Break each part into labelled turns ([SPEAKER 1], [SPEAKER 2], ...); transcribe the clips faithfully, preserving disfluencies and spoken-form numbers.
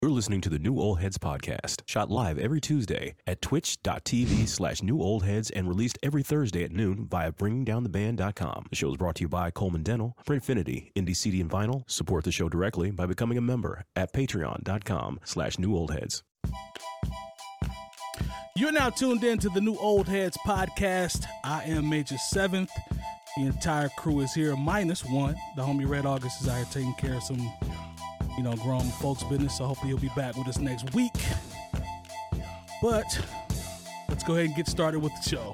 [SPEAKER 1] You're listening to the New Old Heads podcast, shot live every Tuesday at twitch.tv slash new old heads and released every Thursday at noon via bringing down the band dot com. The show is brought to you by Coleman Dental, Printfinity, Indie C D and Vinyl. Support the show directly by becoming a member at patreon.com slash new old heads.
[SPEAKER 2] You're now tuned in to the New Old Heads podcast. I am Major Seventh. The entire crew is here, minus one. The homie Red August is out here taking care of some, you know, grown folks' business. So hopefully he'll be back with us next week. But let's go ahead and get started with the show.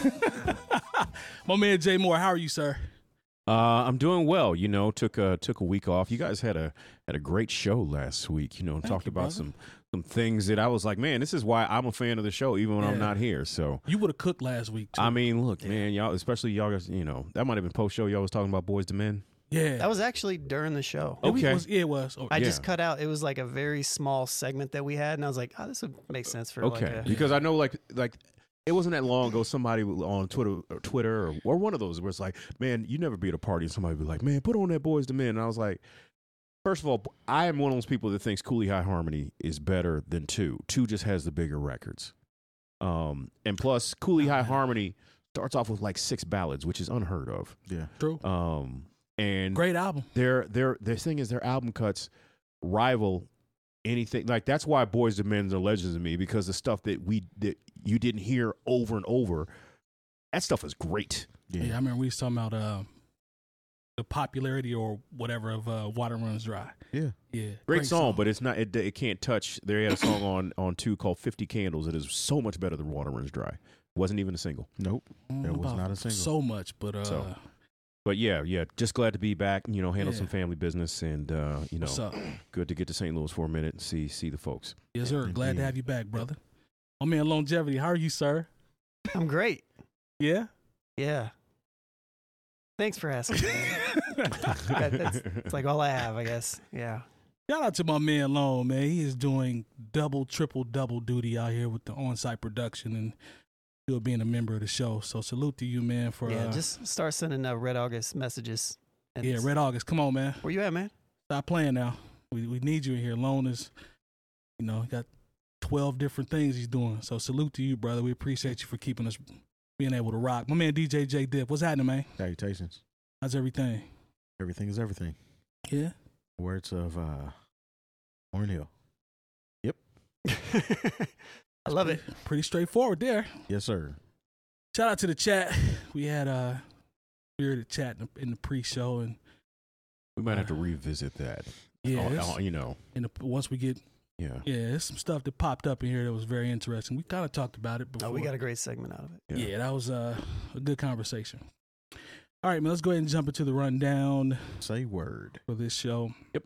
[SPEAKER 2] My man Jay Moore, how are you, sir?
[SPEAKER 3] Uh, I'm doing well. You know, took a took a week off. You guys had a had a great show last week. You know, and
[SPEAKER 2] Thank
[SPEAKER 3] talked
[SPEAKER 2] you,
[SPEAKER 3] about
[SPEAKER 2] brother.
[SPEAKER 3] some some things that I was like, man, this is why I'm a fan of the show, even when
[SPEAKER 2] Yeah.
[SPEAKER 3] I'm not here. So
[SPEAKER 2] You would have cooked last week, too.
[SPEAKER 3] I mean, look, man, y'all, especially y'all, guys, you know, that might have been post show. Y'all was talking about Boys to Men.
[SPEAKER 2] yeah.
[SPEAKER 4] That was actually during the show.
[SPEAKER 2] It was-
[SPEAKER 3] Okay.
[SPEAKER 2] was- yeah, it was. Oh,
[SPEAKER 4] I
[SPEAKER 3] Yeah.
[SPEAKER 4] just cut out. It was like a very small segment that we had, and I was like, "Oh, this would make sense for
[SPEAKER 3] Okay,
[SPEAKER 4] like a."
[SPEAKER 3] because I know like like. It wasn't that long ago. Somebody on Twitter, or Twitter, or, or one of those, where it's like, "Man, you never be at a party and somebody be like, man, put on that Boys to Men." And I was like, first of all, I am one of those people that thinks Cooley High Harmony is better than Two. Two just has the bigger records, um, and plus Cooley High Harmony starts off with like six ballads, which is unheard of.
[SPEAKER 5] Yeah.
[SPEAKER 2] true.
[SPEAKER 3] Um, and
[SPEAKER 2] Great album.
[SPEAKER 3] their their their thing is their album cuts rival anything. Like that's why Boys to Men are legends to me, because the stuff that we that you didn't hear over and over, that stuff is great.
[SPEAKER 2] Yeah, I remember we was talking about uh, the popularity or whatever of uh, Water Runs Dry.
[SPEAKER 5] Yeah.
[SPEAKER 2] Yeah.
[SPEAKER 3] Great, song, but it's not. It, it can't touch. They had a song on on Two called fifty Candles. It is so much better than Water Runs Dry. Wasn't even a single.
[SPEAKER 5] Nope.
[SPEAKER 2] Mm,
[SPEAKER 5] There was
[SPEAKER 2] about
[SPEAKER 5] not a single.
[SPEAKER 2] So much, but uh,
[SPEAKER 3] So, But yeah, yeah, just glad to be back. You know, handle
[SPEAKER 2] Yeah.
[SPEAKER 3] some family business, and uh, you know,
[SPEAKER 2] what's up?
[SPEAKER 3] good to get to Saint Louis for a minute and see see the folks.
[SPEAKER 2] Yes, sir. Glad to
[SPEAKER 5] Indeed.
[SPEAKER 2] have you back, brother. My man Longevity, how are you, sir?
[SPEAKER 4] I'm great.
[SPEAKER 2] Yeah?
[SPEAKER 4] Yeah. Thanks for asking. That- that's, that's like all I have, I guess. Yeah.
[SPEAKER 2] Shout out to my man Long, man. He is doing double, triple, double duty out here with the on-site production and still being a member of the show. So salute to you, man, for
[SPEAKER 4] Yeah.
[SPEAKER 2] uh,
[SPEAKER 4] Just start sending uh, Red August messages. And
[SPEAKER 2] yeah, Red August. Come on, man.
[SPEAKER 4] Where you at, man?
[SPEAKER 2] Stop playing now. We we need you in here. Lone is, you know, got twelve different things he's doing. So salute to you, brother. We appreciate you for keeping us being able to rock. My man D J J Dip, what's happening, man?
[SPEAKER 5] Salutations.
[SPEAKER 2] How's everything?
[SPEAKER 5] Everything is everything.
[SPEAKER 2] Yeah.
[SPEAKER 5] Words of uh, Lauryn Hill.
[SPEAKER 4] I love it.
[SPEAKER 2] Pretty straightforward there.
[SPEAKER 5] Yes, sir.
[SPEAKER 2] Shout out to the chat. We had a spirited chat in the, in the pre-show, and
[SPEAKER 3] We might have to revisit that.
[SPEAKER 2] yeah,
[SPEAKER 3] Uh,
[SPEAKER 2] it's-
[SPEAKER 3] uh, you know,
[SPEAKER 2] in the, once we get
[SPEAKER 3] yeah.
[SPEAKER 2] yeah, there's some stuff that popped up in here that was very interesting. We kind of talked about it before.
[SPEAKER 4] Oh, we got a great segment out of it.
[SPEAKER 2] Yeah, that was uh, a good conversation. All right, man, let's go ahead and jump into the rundown
[SPEAKER 5] Say word.
[SPEAKER 2] for this show.
[SPEAKER 3] Yep.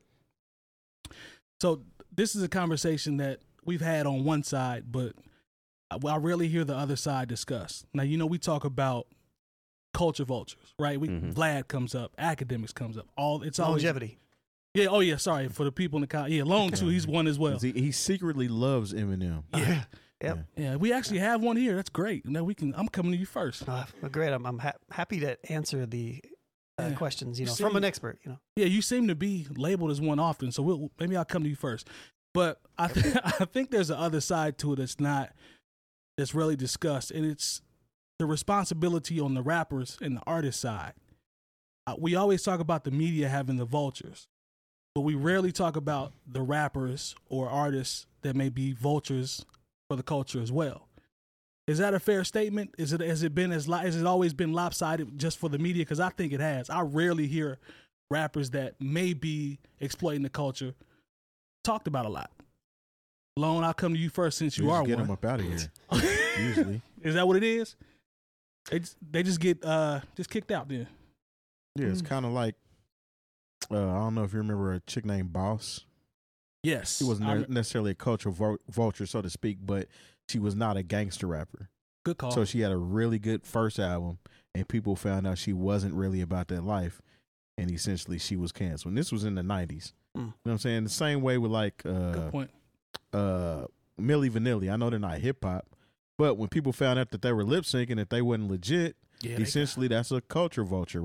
[SPEAKER 2] So this is a conversation that we've had on one side, but I, I rarely hear the other side discussed. Now, you know, we talk about culture vultures, right? We
[SPEAKER 3] Mhm.
[SPEAKER 2] Vlad comes up, academics comes up. All it's always
[SPEAKER 4] Longevity.
[SPEAKER 2] Yeah. Oh yeah. Sorry for the people in the con- yeah. Lone too. He's one as well.
[SPEAKER 5] He, he secretly loves Eminem.
[SPEAKER 2] Yeah.
[SPEAKER 4] Yep.
[SPEAKER 2] Yeah. We actually have one here. That's great. Now we can. I'm coming to you first.
[SPEAKER 4] Uh, well, great. I'm, I'm ha- happy to answer the uh,
[SPEAKER 2] Yeah.
[SPEAKER 4] questions, you
[SPEAKER 2] You
[SPEAKER 4] know,
[SPEAKER 2] see-
[SPEAKER 4] from an expert, you know.
[SPEAKER 2] Yeah, you seem to be labeled as one often, so we'll, maybe I'll come to you first. But I th- I think there's the other side to it that's not that's really discussed, and it's the responsibility on the rappers and the artist side. Uh, we always talk about the media having the vultures, but we rarely talk about the rappers or artists that may be vultures for the culture as well. Is that a fair statement? Is it has it been as li- has it always been lopsided just for the media? Because I think it has. I rarely hear rappers that may be exploiting the culture talked about a lot. Lone, I'll come to you first since you
[SPEAKER 5] We
[SPEAKER 2] are
[SPEAKER 5] just get
[SPEAKER 2] one.
[SPEAKER 5] him up out of here. Usually.
[SPEAKER 2] Is that what it is? They just, they just get uh just kicked out then.
[SPEAKER 5] Yeah, it's kind of like, uh, I don't know if you remember a chick named Boss.
[SPEAKER 2] Yes,
[SPEAKER 5] She wasn't
[SPEAKER 2] I
[SPEAKER 5] ne-
[SPEAKER 2] rem-
[SPEAKER 5] necessarily a cultural vul- vulture, so to speak, but she was not a gangster rapper.
[SPEAKER 2] good call.
[SPEAKER 5] So she had a really good first album, and people found out she wasn't really about that life, and essentially she was canceled. And this was in the nineties.
[SPEAKER 4] Mm.
[SPEAKER 5] You know what I'm saying? The same way with like uh,
[SPEAKER 2] good point.
[SPEAKER 5] uh, Milli Vanilli. I know they're not hip hop, but when people found out that they were lip syncing, that they wasn't legit,
[SPEAKER 2] Yeah, they
[SPEAKER 5] essentially that's a culture vulture, right?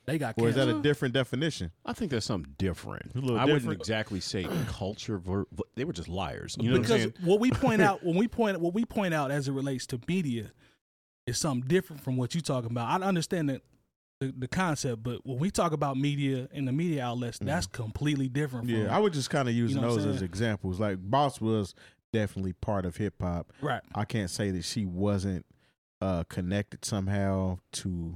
[SPEAKER 2] They got
[SPEAKER 5] Or is that a
[SPEAKER 2] canceled.
[SPEAKER 5] different definition?
[SPEAKER 3] I think that's something different.
[SPEAKER 5] A little
[SPEAKER 3] I wouldn't
[SPEAKER 5] different.
[SPEAKER 3] exactly say culture. Ver- they were just liars. You know
[SPEAKER 2] because
[SPEAKER 3] what I'm saying?
[SPEAKER 2] what we point out when we point what we point out as it relates to media is something different from what you're talking about. I understand that the, the concept, but when we talk about media and the media outlets, that's completely different. From,
[SPEAKER 5] Yeah, I would just kind of use
[SPEAKER 2] You know what I'm
[SPEAKER 5] those as
[SPEAKER 2] saying?
[SPEAKER 5] examples. Like Boss was definitely part of hip hop.
[SPEAKER 2] right.
[SPEAKER 5] I can't say that she wasn't uh, connected somehow to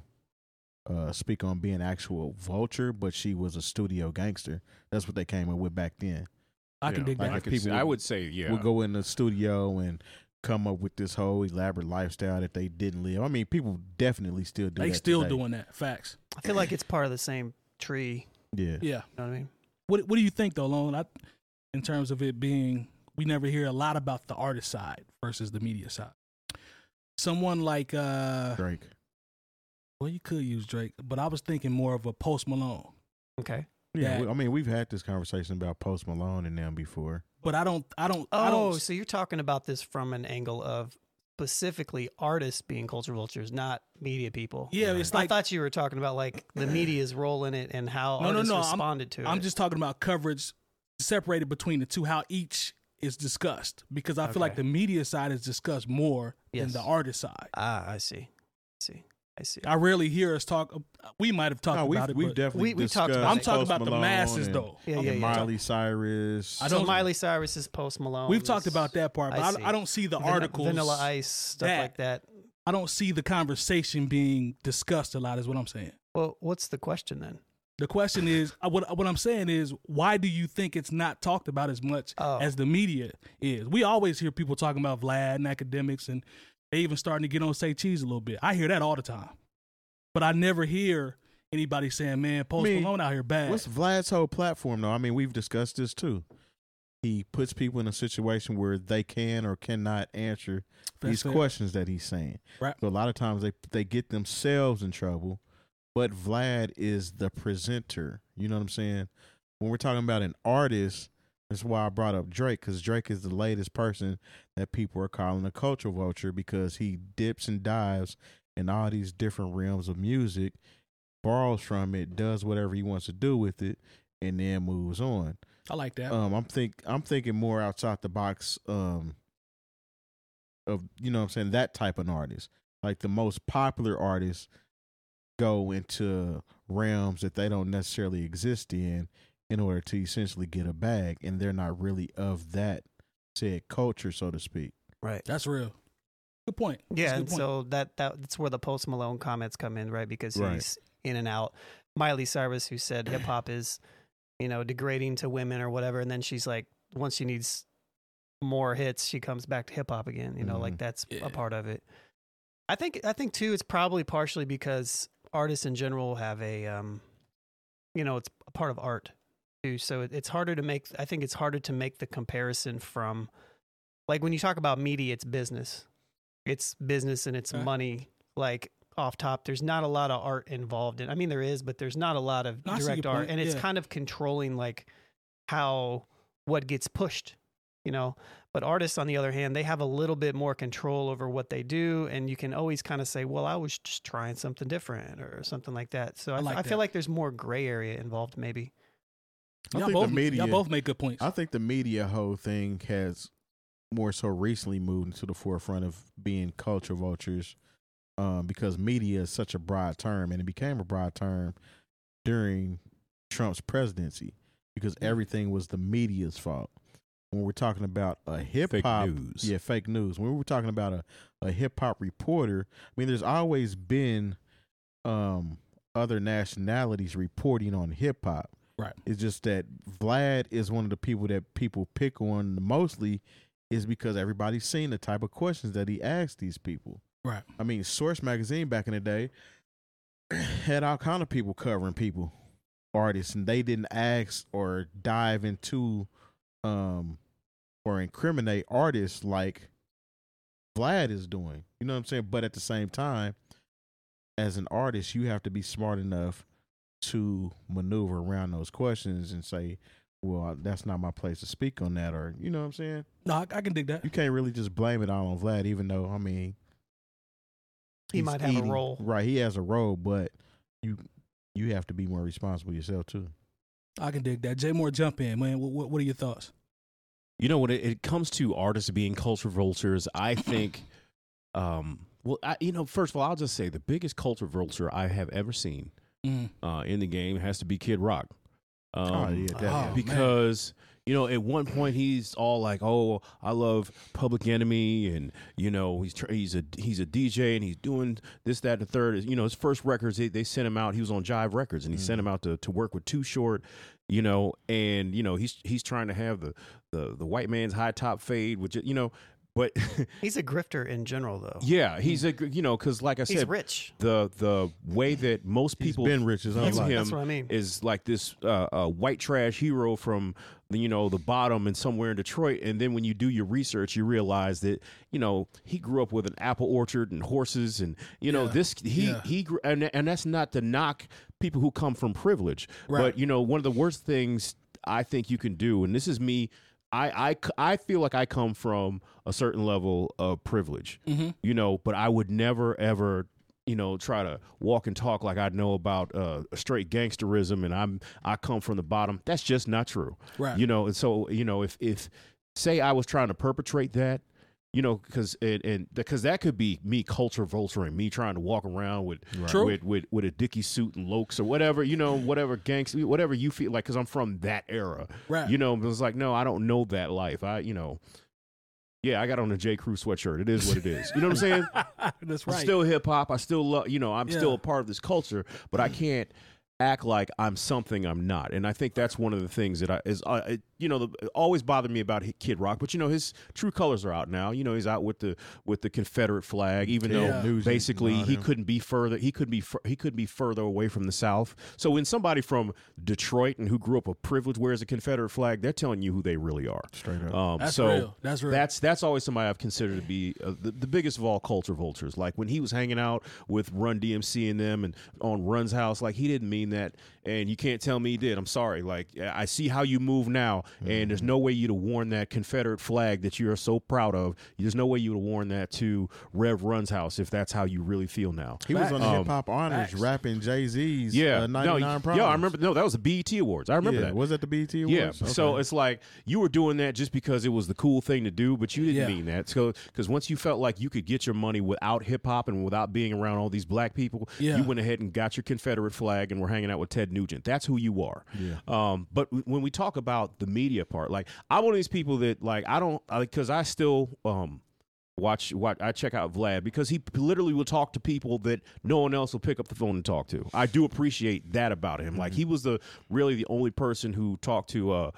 [SPEAKER 5] uh, speak on being actual Vulture, but she was a studio gangster. That's what they came up with back then.
[SPEAKER 2] I can
[SPEAKER 3] Yeah,
[SPEAKER 2] dig
[SPEAKER 5] like
[SPEAKER 2] that.
[SPEAKER 3] I,
[SPEAKER 5] if
[SPEAKER 3] could
[SPEAKER 5] people
[SPEAKER 3] say- I
[SPEAKER 5] would-
[SPEAKER 3] would say, yeah.
[SPEAKER 5] Would go in the studio and come up with this whole elaborate lifestyle that they didn't live. I mean, people definitely still do
[SPEAKER 2] They
[SPEAKER 5] that
[SPEAKER 2] still
[SPEAKER 5] today.
[SPEAKER 2] doing that. Facts.
[SPEAKER 4] I feel like it's part of the same tree.
[SPEAKER 5] Yeah.
[SPEAKER 2] Yeah.
[SPEAKER 4] You know what I mean?
[SPEAKER 2] What What do you think though, Lone? I, in terms of it being, we never hear a lot about the artist side versus the media side. Someone like, uh,
[SPEAKER 5] Drake.
[SPEAKER 2] well, you could use Drake, but I was thinking more of a Post Malone.
[SPEAKER 4] Okay.
[SPEAKER 5] Yeah,
[SPEAKER 2] that-
[SPEAKER 5] we- I mean, we've had this conversation about Post Malone and them before.
[SPEAKER 2] But I don't, I don't, I
[SPEAKER 4] Oh,
[SPEAKER 2] don't.
[SPEAKER 4] so you're talking about this from an angle of specifically artists being culture vultures, not media people.
[SPEAKER 2] Yeah, it's
[SPEAKER 4] I
[SPEAKER 2] like
[SPEAKER 4] thought you were talking about like the media's role in it and how
[SPEAKER 2] No, no,
[SPEAKER 4] artists
[SPEAKER 2] no, I'm-
[SPEAKER 4] responded to it.
[SPEAKER 2] I'm just talking about coverage separated between the two, how each is discussed, because I feel like
[SPEAKER 4] Okay.
[SPEAKER 2] the media side is discussed more
[SPEAKER 4] Yes.
[SPEAKER 2] than the artist side.
[SPEAKER 4] ah, I see. I see. I see.
[SPEAKER 2] I rarely hear us talk. We might have talked
[SPEAKER 5] No, we've,
[SPEAKER 2] about it,
[SPEAKER 5] we've
[SPEAKER 2] but
[SPEAKER 5] definitely
[SPEAKER 4] We- we talked
[SPEAKER 5] discussed
[SPEAKER 4] about
[SPEAKER 2] I'm
[SPEAKER 4] it.
[SPEAKER 2] talking
[SPEAKER 5] Post
[SPEAKER 2] about the
[SPEAKER 5] Malone
[SPEAKER 2] masses,
[SPEAKER 5] and-
[SPEAKER 2] though.
[SPEAKER 4] Yeah,
[SPEAKER 5] and
[SPEAKER 4] yeah, yeah.
[SPEAKER 5] Miley Cyrus.
[SPEAKER 2] I
[SPEAKER 4] So
[SPEAKER 2] don't-
[SPEAKER 4] Miley Cyrus is Post Malone.
[SPEAKER 2] We've talked
[SPEAKER 4] is
[SPEAKER 2] about that part, but
[SPEAKER 4] I
[SPEAKER 2] I,
[SPEAKER 4] see.
[SPEAKER 2] I don't see the
[SPEAKER 4] Van-
[SPEAKER 2] articles.
[SPEAKER 4] Vanilla Ice, stuff
[SPEAKER 2] that.
[SPEAKER 4] like that.
[SPEAKER 2] I don't see the conversation being discussed a lot. Is what I'm saying.
[SPEAKER 4] Well, what's the question then?
[SPEAKER 2] The question is, uh, what what I'm saying is, why do you think it's not talked about as much
[SPEAKER 4] Oh.
[SPEAKER 2] as the media is? We always hear people talking about Vlad and academics, and they even starting to get on Say Cheese a little bit. I hear that all the time, but I never hear anybody saying, "Man, Post
[SPEAKER 5] I mean,
[SPEAKER 2] Malone out here bad."
[SPEAKER 5] What's Vlad's whole platform, though? I mean, we've discussed this too. He puts people in a situation where they can or cannot answer
[SPEAKER 2] That's
[SPEAKER 5] these
[SPEAKER 2] fair.
[SPEAKER 5] questions that he's saying.
[SPEAKER 2] Right.
[SPEAKER 5] So a lot of times they they get themselves in trouble, but Vlad is the presenter. You know what I'm saying? When we're talking about an artist, that's why I brought up Drake, because Drake is the latest person that people are calling a culture vulture because he dips and dives in all these different realms of music, borrows from it, does whatever he wants to do with it, and then moves on.
[SPEAKER 2] I like that.
[SPEAKER 5] Um, I'm think I'm thinking more outside the box. Um, of you know what I'm saying, that type of artist. Like the most popular artists go into realms that they don't necessarily exist in in order to essentially get a bag, and they're not really of that said culture, so to speak.
[SPEAKER 4] Right.
[SPEAKER 2] That's real. Good point. That's a
[SPEAKER 4] Yeah,
[SPEAKER 2] good
[SPEAKER 4] and
[SPEAKER 2] point.
[SPEAKER 4] so that, that that's where the Post Malone comments come in, right? Because
[SPEAKER 5] Right.
[SPEAKER 4] he's in and out. Miley Cyrus, who said hip hop is, you know, degrading to women or whatever, and then she's like, once she needs more hits, she comes back to hip hop again. You know, like
[SPEAKER 5] Mhm.
[SPEAKER 4] that's
[SPEAKER 2] Yeah.
[SPEAKER 4] a part of it. I think I think too, it's probably partially because artists in general have a, um, you know, it's a part of art too. So it, it's harder to make. I think it's harder to make the comparison from, like when you talk about media, it's business. It's business and it's
[SPEAKER 2] Okay.
[SPEAKER 4] money. Like off top, there's not a lot of art involved in. I mean, there is, but there's not a lot of
[SPEAKER 2] No, I see
[SPEAKER 4] direct
[SPEAKER 2] your
[SPEAKER 4] art,
[SPEAKER 2] point,
[SPEAKER 4] and it's
[SPEAKER 2] yeah.
[SPEAKER 4] kind of controlling like how what gets pushed, you know. But artists, on the other hand, they have a little bit more control over what they do, and you can always kind of say, "Well, I was just trying something different" or something like that. So I,
[SPEAKER 2] I like
[SPEAKER 4] I
[SPEAKER 2] that.
[SPEAKER 4] feel like there's more gray area involved, maybe.
[SPEAKER 5] I
[SPEAKER 2] Y'all
[SPEAKER 5] think
[SPEAKER 2] both,
[SPEAKER 5] the media,
[SPEAKER 2] y'all both make good points.
[SPEAKER 5] I think the media whole thing has more so recently moved into the forefront of being culture vultures, um, because media is such a broad term, and it became a broad term during Trump's presidency because everything was the media's fault. When we're talking about a hip hop,
[SPEAKER 3] news.
[SPEAKER 5] yeah, fake news. When we're talking about a, a hip hop reporter, I mean, there's always been um, other nationalities reporting on hip hop.
[SPEAKER 2] Right.
[SPEAKER 5] It's just that Vlad is one of the people that people pick on mostly is because everybody's seen the type of questions that he asked these people.
[SPEAKER 2] Right.
[SPEAKER 5] I mean, Source Magazine back in the day had all kind of people covering people, artists, and they didn't ask or dive into um or incriminate artists like Vlad is doing. You know what I'm saying? But at the same time, as an artist, you have to be smart enough to maneuver around those questions and say, well, that's not my place to speak on that, or you know what I'm saying?
[SPEAKER 2] No, I, I can dig that.
[SPEAKER 5] You can't really just blame it all on Vlad, even though I mean
[SPEAKER 4] He
[SPEAKER 5] he's
[SPEAKER 4] might have a
[SPEAKER 5] eating-
[SPEAKER 4] role.
[SPEAKER 5] right? He has a role, but you you have to be more responsible yourself too.
[SPEAKER 2] I can dig that. Jay Moore, jump in, man. What, what are your thoughts?
[SPEAKER 3] You know, when it, it comes to artists being culture vultures, I think, um, well, I, you know, first of all, I'll just say the biggest culture vulture I have ever seen
[SPEAKER 2] Mm.
[SPEAKER 3] uh, in the game has to be Kid Rock. Um,
[SPEAKER 5] Oh, yeah, definitely.
[SPEAKER 2] Oh,
[SPEAKER 3] because you know, at one point he's all like, "Oh, I love Public Enemy," and you know, he's tr- he's a he's a D J and he's doing this, that, and the third. You know, his first records they, they sent him out. He was on Jive Records, and he
[SPEAKER 5] Mm.
[SPEAKER 3] sent him out to, to work with Too Short. You know, and you know he's he's trying to have the the, the white man's high top fade, which you know, but
[SPEAKER 4] He's a grifter in general, though.
[SPEAKER 3] yeah, he's a you know because like I
[SPEAKER 4] He's
[SPEAKER 3] said,
[SPEAKER 4] rich.
[SPEAKER 3] the the way that most
[SPEAKER 5] He's
[SPEAKER 3] people
[SPEAKER 5] been rich his whole
[SPEAKER 4] That's,
[SPEAKER 5] life.
[SPEAKER 3] him
[SPEAKER 4] that's what I mean.
[SPEAKER 3] is like this uh, uh, white trash hero from the, you know the bottom and somewhere in Detroit, and then when you do your research, you realize that you know he grew up with an apple orchard and horses, and you know
[SPEAKER 2] Yeah.
[SPEAKER 3] this he
[SPEAKER 2] Yeah.
[SPEAKER 3] he grew, and and that's not to knock people who come from privilege,
[SPEAKER 2] Right.
[SPEAKER 3] but you know one of the worst things I think you can do, and this is me. I, I, I feel like I come from a certain level of privilege,
[SPEAKER 2] Mhm.
[SPEAKER 3] you know, but I would never, ever, you know, try to walk and talk like I know about uh, straight gangsterism and I'm I come from the bottom. That's just not true,
[SPEAKER 2] Right.
[SPEAKER 3] you know. And so, you know, if if say I was trying to perpetrate that, you know, because and, and because that could be me culture vulturing, me trying to walk around with
[SPEAKER 2] True.
[SPEAKER 3] with, with with a Dickie suit and lokes or whatever, you know, whatever gangster, whatever you feel like, because I'm from that era.
[SPEAKER 2] Right.
[SPEAKER 3] You know, it was like, no, I don't know that life. I, you know, yeah, I got on a J. Crew sweatshirt. It is what it is. You know what I'm saying?
[SPEAKER 2] That's
[SPEAKER 3] I'm
[SPEAKER 2] right.
[SPEAKER 3] still hip hop. I still love, you know, I'm
[SPEAKER 2] Yeah.
[SPEAKER 3] still a part of this culture, but I can't act like I'm something I'm not. And I think that's one of the things that I is, uh, it, you know, the, it always bothered me about Kid Rock. But you know, his true colors are out now. You know, he's out with the with the Confederate flag, even
[SPEAKER 2] Yeah.
[SPEAKER 3] though
[SPEAKER 5] Nugent
[SPEAKER 3] basically
[SPEAKER 5] and all
[SPEAKER 3] he
[SPEAKER 5] them.
[SPEAKER 3] couldn't be further. He could be fur- he couldn't be further away from the South. So when somebody from Detroit and who grew up a privilege wears a Confederate flag, they're telling you who they really are.
[SPEAKER 5] Straight up.
[SPEAKER 3] Um,
[SPEAKER 2] That's
[SPEAKER 3] so
[SPEAKER 2] real. That's real.
[SPEAKER 3] That's that's always somebody I've considered to be uh, the, the biggest of all culture vultures. Like when he was hanging out with Run D M C and them and on Run's house, like he didn't mean that, and you can't tell me he did. I'm sorry. Like I see how you move now, and there's no way you'd have worn that Confederate flag that you are so proud of. There's no way you'd have worn that to Rev Run's house if that's how you really feel now.
[SPEAKER 5] He was on the
[SPEAKER 3] Um,
[SPEAKER 5] Hip Hop Honors
[SPEAKER 2] facts.
[SPEAKER 5] rapping Jay Z's
[SPEAKER 3] Yeah,
[SPEAKER 5] uh,
[SPEAKER 3] no,
[SPEAKER 5] ninety-nine Problems.
[SPEAKER 3] yeah, I remember. No, that was the B E T Awards. I remember
[SPEAKER 5] yeah,
[SPEAKER 3] that.
[SPEAKER 5] Was that the B E T
[SPEAKER 3] Yeah,
[SPEAKER 5] Awards?
[SPEAKER 3] so
[SPEAKER 5] Okay.
[SPEAKER 3] it's like you were doing that just because it was the cool thing to do, but you didn't
[SPEAKER 2] Yeah.
[SPEAKER 3] mean that. So because once you felt like you could get your money without hip hop and without being around all these black people,
[SPEAKER 2] Yeah.
[SPEAKER 3] you went ahead and got your Confederate flag and were hanging out with Ted Nugent. That's who you are.
[SPEAKER 5] Yeah.
[SPEAKER 3] Um, but w- when we talk about the media part, like I'm one of these people that like I don't because I still um. Watch, watch. I check out Vlad because he literally will talk to people that no one else will pick up the phone and talk to. I do appreciate that about him. Like he was the really the only person who talked to uh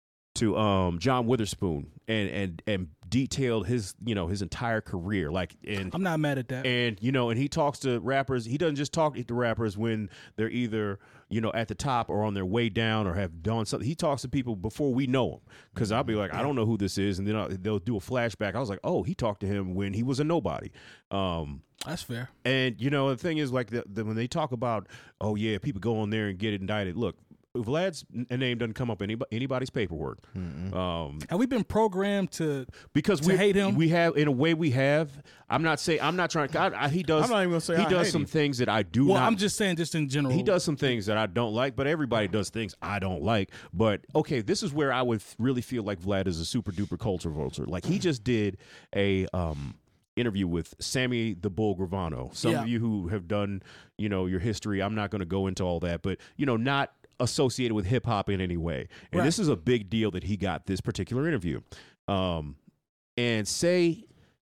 [SPEAKER 3] to um John Witherspoon and and and detailed his you know his entire career. Like and
[SPEAKER 2] I'm not mad at that.
[SPEAKER 3] and you know, and he talks to rappers. He doesn't just talk to rappers when they're either you know at the top or on their way down or have done something. He talks to people before we know him. Because I'll be like, I don't know who this is, and then I'll, they'll do a flashback. I was like, oh, he talked to him when he was a nobody. Um,
[SPEAKER 2] That's fair.
[SPEAKER 3] and you know, the thing is, like, the, the, when they talk about, oh yeah, people go on there and get indicted. Look, Vlad's n- name doesn't come up in anybody, anybody's paperwork. Um,
[SPEAKER 2] Have we been programmed to?
[SPEAKER 3] because
[SPEAKER 2] To
[SPEAKER 3] we
[SPEAKER 2] hate him?
[SPEAKER 3] we have in a way we have. I'm not saying I'm not trying. I, I, he does.
[SPEAKER 5] I'm not even gonna say
[SPEAKER 3] he
[SPEAKER 5] I
[SPEAKER 3] does
[SPEAKER 5] hate
[SPEAKER 3] some
[SPEAKER 5] him.
[SPEAKER 3] things that I do
[SPEAKER 2] Well,
[SPEAKER 3] not.
[SPEAKER 2] I'm just saying, just in general.
[SPEAKER 3] He does some things that I don't like, but everybody does things I don't like. But okay, this is where I would f- really feel like Vlad is a super duper culture vulture. Like he just did a um interview with Sammy the Bull Gravano. Some
[SPEAKER 2] Yeah.
[SPEAKER 3] of you who have done, you know, your history, I'm not going to go into all that, but you know, not associated with hip hop in any way. And
[SPEAKER 2] Right.
[SPEAKER 3] this is a big deal that he got this particular interview. Um, and say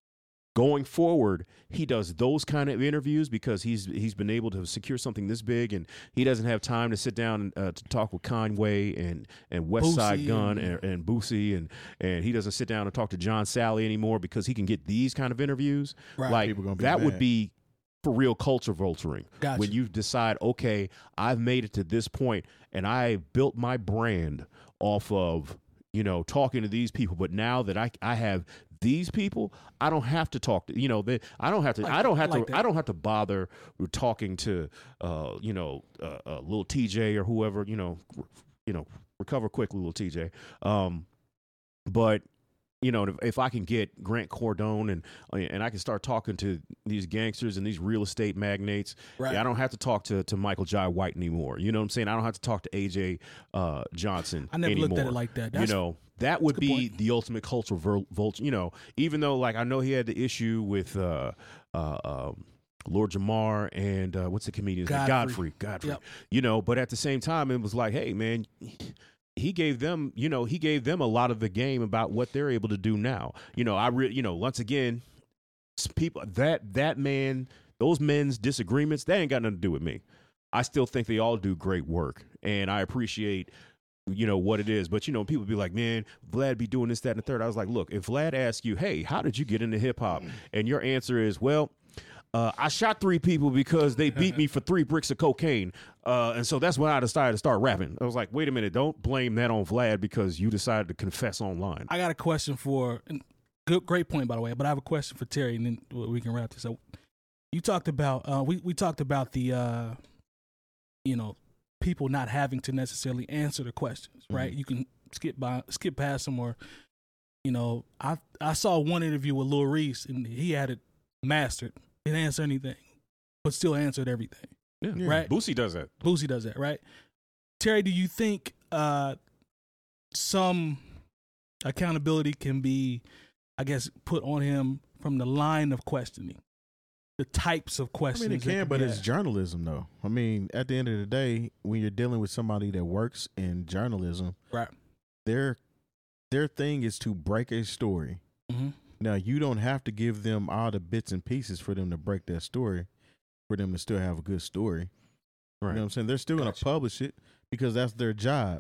[SPEAKER 3] going forward, he does those kind of interviews because he's he's been able to secure something this big, and he doesn't have time to sit down and uh, to talk with Conway and and West Side
[SPEAKER 2] Boosie
[SPEAKER 3] Gun
[SPEAKER 2] and-
[SPEAKER 3] and, and Boosie, and and he doesn't sit down and talk to John Sally anymore because he can get these kind of interviews.
[SPEAKER 2] Right.
[SPEAKER 3] Like
[SPEAKER 5] People gonna be
[SPEAKER 3] that would
[SPEAKER 5] mad.
[SPEAKER 3] be for real culture vulturing.
[SPEAKER 2] Gotcha.
[SPEAKER 3] When you decide, okay, I've made it to this point and I built my brand off of, you know, talking to these people, but now that I I have these people, I don't have to talk to, you know, they, I don't have to,
[SPEAKER 2] Like
[SPEAKER 3] I don't
[SPEAKER 2] that,
[SPEAKER 3] have
[SPEAKER 2] like
[SPEAKER 3] to,
[SPEAKER 2] that.
[SPEAKER 3] I don't have to bother with talking to, uh, you know, uh, uh, little T J or whoever, you know, r- you know, recover quickly, little T J. Um, but you know, if, if I can get Grant Cardone and and I can start talking to these gangsters and these real estate magnates,
[SPEAKER 2] Right.
[SPEAKER 3] yeah, I don't have to talk to, to Michael Jai White anymore. You know what I'm saying? I don't have to talk to A J uh, Johnson
[SPEAKER 2] I never
[SPEAKER 3] anymore.
[SPEAKER 2] looked at it like that. That's,
[SPEAKER 3] you know, that would
[SPEAKER 2] a good
[SPEAKER 3] be
[SPEAKER 2] point.
[SPEAKER 3] the ultimate cultural vul- vulture. You know, even though, like, I know he had the issue with uh, uh, um, Lord Jamar and uh, what's the comedian's name?
[SPEAKER 2] Godfrey.
[SPEAKER 3] Godfrey. Godfrey.
[SPEAKER 2] Yep.
[SPEAKER 3] You know, but at the same time, it was like, hey, man, he gave them, you know, he gave them a lot of the game about what they're able to do now. You know, I really, you know, once again, s- people that that man, those men's disagreements, that ain't got nothing to do with me. I still think they all do great work, and I appreciate, you know, what it is. But, you know, people be like, man, Vlad be doing this, that, and the third. I was like, look, if Vlad asks you, hey, how did you get into hip hop? And your answer is, well, uh, I shot three people because they beat me for three bricks of cocaine. Uh, and so that's when I decided to start rapping. I was like, wait a minute, don't blame that on Vlad because you decided to confess online.
[SPEAKER 2] I got a question for and good, great point by the way. But I have a question for Terry, and then we can wrap this up. You talked about uh, we we talked about the uh, you know people not having to necessarily answer the questions, right?
[SPEAKER 3] Mm-hmm.
[SPEAKER 2] You can skip by skip past them, or you know, I I saw one interview with Lil Reese, and he had it mastered. Didn't answer anything, but still answered everything.
[SPEAKER 3] Yeah.
[SPEAKER 2] Right.
[SPEAKER 3] Boosie does that.
[SPEAKER 2] Boosie does that, right? Terry, do you think uh, some accountability can be, I guess, put on him from the line of questioning, the types of
[SPEAKER 5] I
[SPEAKER 2] questions?
[SPEAKER 5] mean, it
[SPEAKER 2] that
[SPEAKER 5] can,
[SPEAKER 2] could
[SPEAKER 5] but
[SPEAKER 2] be
[SPEAKER 5] it's
[SPEAKER 2] asked?
[SPEAKER 5] journalism, though. I mean, at the end of the day, when you're dealing with somebody that works in journalism,
[SPEAKER 2] Right.
[SPEAKER 5] their their thing is to break a story.
[SPEAKER 2] Mm-hmm.
[SPEAKER 5] Now, you don't have to give them all the bits and pieces for them to break that story, for them to still have a good story.
[SPEAKER 3] Right.
[SPEAKER 5] You know what I'm saying? They're still going
[SPEAKER 2] Gotcha.
[SPEAKER 5] to publish it because that's their job.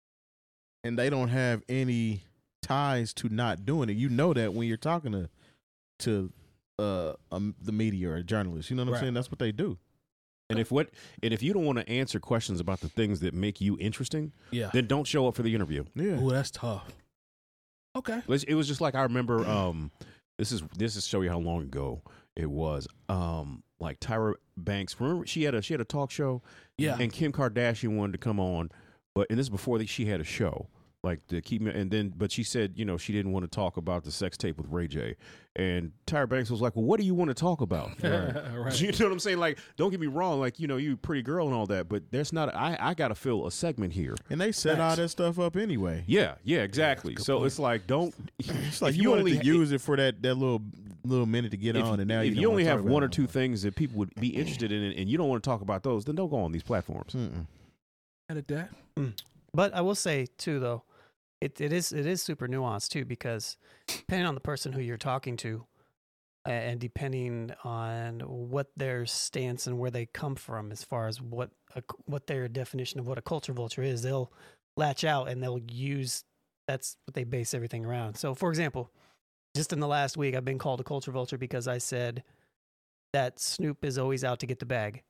[SPEAKER 5] And they don't have any ties to not doing it. You know that when you're talking to to uh um, the media or a journalist. You know what I'm
[SPEAKER 2] Right.
[SPEAKER 5] saying? That's what they do.
[SPEAKER 3] And if what and if you don't want to answer questions about the things that make you interesting,
[SPEAKER 2] Yeah.
[SPEAKER 3] then don't show up for the interview.
[SPEAKER 5] Yeah.
[SPEAKER 2] Oh, that's tough. Okay.
[SPEAKER 3] Let's- It was just like I remember. Um, this is this is show you how long ago it was. Um, like Tyra Banks. Remember she had a she had a talk show.
[SPEAKER 2] Yeah.
[SPEAKER 3] And Kim Kardashian wanted to come on, but and this is before she had a show. Like to keep me, and then, but she said, you know, she didn't want to talk about the sex tape with Ray J. And Tyra Banks was like, well, what do you want to talk about?
[SPEAKER 2] Right.
[SPEAKER 3] You know what I'm saying? Like, don't get me wrong, like, you know, you pretty girl and all that, but there's not, I, I got to fill a segment here.
[SPEAKER 5] And they set all that stuff up anyway.
[SPEAKER 3] Yeah, yeah, exactly.
[SPEAKER 2] good
[SPEAKER 3] so
[SPEAKER 2] point.
[SPEAKER 3] it's like, don't,
[SPEAKER 5] It's like
[SPEAKER 3] if
[SPEAKER 5] you,
[SPEAKER 3] you
[SPEAKER 5] wanted
[SPEAKER 3] only
[SPEAKER 5] to use it for that, that little little minute to get
[SPEAKER 3] if,
[SPEAKER 5] on, and now
[SPEAKER 3] if
[SPEAKER 5] you,
[SPEAKER 3] you,
[SPEAKER 5] don't
[SPEAKER 3] only
[SPEAKER 5] wanna
[SPEAKER 3] have
[SPEAKER 5] talk about
[SPEAKER 3] one or
[SPEAKER 5] it
[SPEAKER 3] two
[SPEAKER 5] no more.
[SPEAKER 3] things that people would be interested in, and you don't want to talk about those, then don't go on these platforms.
[SPEAKER 5] Mm-mm.
[SPEAKER 2] Edit that.
[SPEAKER 4] But I will say too, though, it, it is it is super nuanced too, because depending on the person who you're talking to, uh, and depending on what their stance and where they come from, as far as what a, what their definition of what a culture vulture is, they'll latch out and they'll use that's what they base everything around. So, for example, just in the last week, I've been called a culture vulture because I said that Snoop is always out to get the bag.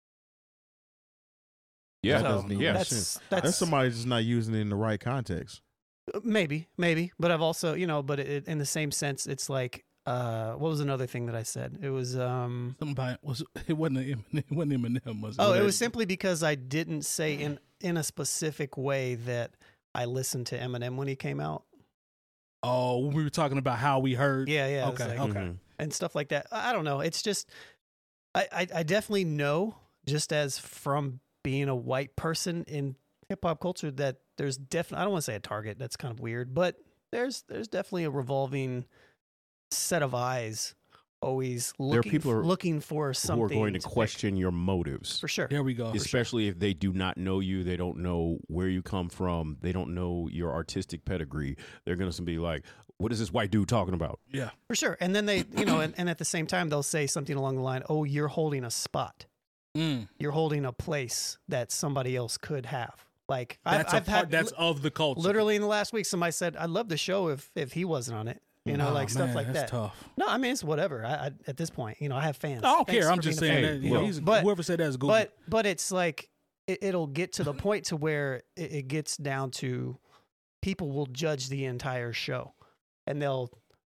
[SPEAKER 3] Yeah,
[SPEAKER 5] That
[SPEAKER 4] So,
[SPEAKER 5] doesn't even
[SPEAKER 3] yeah.
[SPEAKER 5] make
[SPEAKER 4] that's
[SPEAKER 5] sense.
[SPEAKER 4] that's,
[SPEAKER 5] That's somebody just not using it in the right context.
[SPEAKER 4] Maybe, maybe, but I've also, you know, but it, in the same sense, it's like, uh, what was another thing that I said? It was, um,
[SPEAKER 2] Something about was it wasn't Eminem, it wasn't Eminem, was it?
[SPEAKER 4] oh, it
[SPEAKER 2] What
[SPEAKER 4] was simply because I didn't say in in a specific way that I listened to Eminem when he came out.
[SPEAKER 2] Oh, when we were talking about how we heard.
[SPEAKER 4] Yeah, yeah, it was
[SPEAKER 2] Okay.
[SPEAKER 4] like-
[SPEAKER 2] Okay.
[SPEAKER 3] Mhm.
[SPEAKER 4] and stuff like that. I I don't know. It's just, I, I, I definitely know, just as from being a white person in hip hop culture, that there's definitely, I don't want to say a target, that's kind of weird, but there's there's definitely a revolving set of eyes always looking,
[SPEAKER 3] people
[SPEAKER 4] f-
[SPEAKER 3] are-
[SPEAKER 4] looking for something
[SPEAKER 3] Who are going to
[SPEAKER 4] pick.
[SPEAKER 3] question your motives.
[SPEAKER 4] For sure.
[SPEAKER 2] There we go.
[SPEAKER 3] Especially if they do not know you, they don't know where you come from, they don't know your artistic pedigree. They're going to be like, what is this white dude talking about?
[SPEAKER 2] Yeah.
[SPEAKER 4] For sure. And then they, you know, and, and at the same time, they'll say something along the line, oh, you're holding a spot.
[SPEAKER 2] Mm.
[SPEAKER 4] You're holding a place that somebody else could have. Like,
[SPEAKER 2] That's
[SPEAKER 4] I've,
[SPEAKER 2] a
[SPEAKER 4] I've
[SPEAKER 2] part,
[SPEAKER 4] had,
[SPEAKER 2] that's of the culture.
[SPEAKER 4] literally in the last week, somebody said, I'd love the show if, if he wasn't on it. You know,
[SPEAKER 2] Oh,
[SPEAKER 4] like stuff
[SPEAKER 2] man,
[SPEAKER 4] like
[SPEAKER 2] that's
[SPEAKER 4] that.
[SPEAKER 2] tough.
[SPEAKER 4] No, I mean, it's whatever. I, I, at this point, you know, I have fans.
[SPEAKER 2] I don't
[SPEAKER 4] Thanks
[SPEAKER 2] care. I'm
[SPEAKER 4] for
[SPEAKER 2] just
[SPEAKER 4] being a
[SPEAKER 2] saying
[SPEAKER 4] fan.
[SPEAKER 2] that you know,
[SPEAKER 3] look,
[SPEAKER 2] he's,
[SPEAKER 4] but-
[SPEAKER 2] whoever said that is Google.
[SPEAKER 4] But but it's like it, it'll get to the point to where it, it gets down to people will judge the entire show, and they'll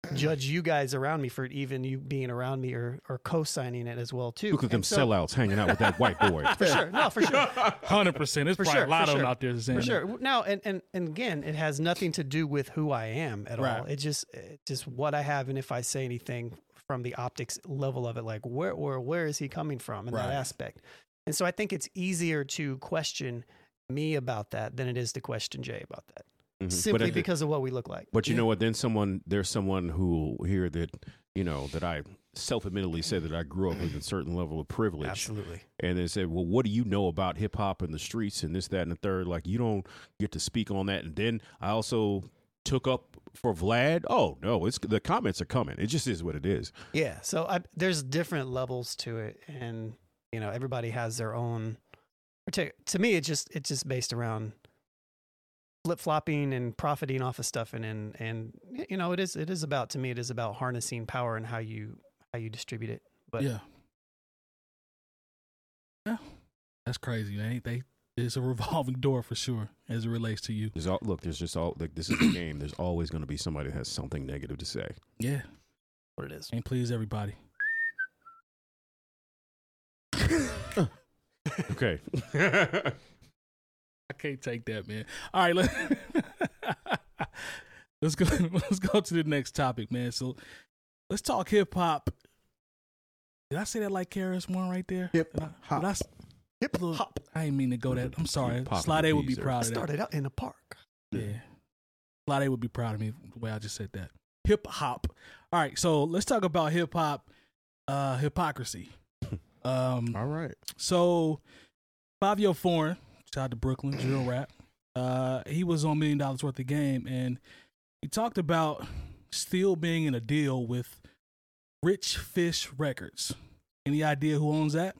[SPEAKER 4] judge you guys around me for even you being around me or, or co-signing it as well too.
[SPEAKER 3] Look at them
[SPEAKER 4] And so-
[SPEAKER 3] sellouts hanging out with that white boy.
[SPEAKER 4] For sure. No, for sure.
[SPEAKER 2] Hundred percent. There's
[SPEAKER 4] For
[SPEAKER 2] probably
[SPEAKER 4] sure,
[SPEAKER 2] a lot
[SPEAKER 4] for
[SPEAKER 2] of them
[SPEAKER 4] sure.
[SPEAKER 2] out there saying
[SPEAKER 4] For
[SPEAKER 2] that.
[SPEAKER 4] sure. Now, and, and, and again, it has nothing to do with who I am at
[SPEAKER 2] Right.
[SPEAKER 4] all. It just, it's just what I have. And if I say anything from the optics level of it, like where, or where is he coming from in
[SPEAKER 2] Right.
[SPEAKER 4] that aspect? And so I think it's easier to question me about that than it is to question Jay about that.
[SPEAKER 3] Mhm.
[SPEAKER 4] Simply
[SPEAKER 3] But, uh,
[SPEAKER 4] because of what we look like.
[SPEAKER 3] But you
[SPEAKER 2] Yeah.
[SPEAKER 3] know what? Then someone, there's someone who here that, you know, that I self-admittedly said that I grew up with a certain level of privilege.
[SPEAKER 4] Absolutely.
[SPEAKER 3] And they said, well, what do you know about hip hop and the streets and this, that, and the third? Like, you don't get to speak on that. And then I also took up for Vlad. Oh, no, it's the comments are coming. It just is what it is.
[SPEAKER 4] Yeah. So I, there's different levels to it. And, you know, everybody has their own, partic- to me, it's just, it's just based around flip flopping and profiting off of stuff. And, and, and, you know, it is, it is about, to me, it is about harnessing power and how you, how you distribute it. But
[SPEAKER 2] yeah. Yeah. That's crazy, man. They it's a revolving door for sure as it relates to you.
[SPEAKER 3] There's all, look, there's just all, like, this is a game. There's always going to be somebody that has something negative to say.
[SPEAKER 2] Yeah.
[SPEAKER 4] what it is.
[SPEAKER 2] Can't please everybody.
[SPEAKER 3] Okay.
[SPEAKER 2] I can't take that, man. All right, let, let's go. Let's go to the next topic, man. So let's talk hip hop. Did I say that like Karis one right there?
[SPEAKER 5] Hip
[SPEAKER 2] Did I-
[SPEAKER 5] hop.
[SPEAKER 2] did I s-
[SPEAKER 4] Hip
[SPEAKER 2] look,
[SPEAKER 4] hop.
[SPEAKER 2] I didn't mean to go that. I'm sorry.
[SPEAKER 3] Hip hop
[SPEAKER 2] Slade would be
[SPEAKER 3] geezer.
[SPEAKER 2] proud of that.
[SPEAKER 4] Started out in a park.
[SPEAKER 2] Yeah. Slade would be proud of me the way I just said that. Hip hop. All right, so let's talk about hip hop uh, hypocrisy. Um,
[SPEAKER 5] All right.
[SPEAKER 2] So, Fabio Foreign, shout out to Brooklyn, drill rap. Uh, he was on Million Dollars Worth of Game, and he talked about still being in a deal with Rich Fish Records. Any idea who owns that?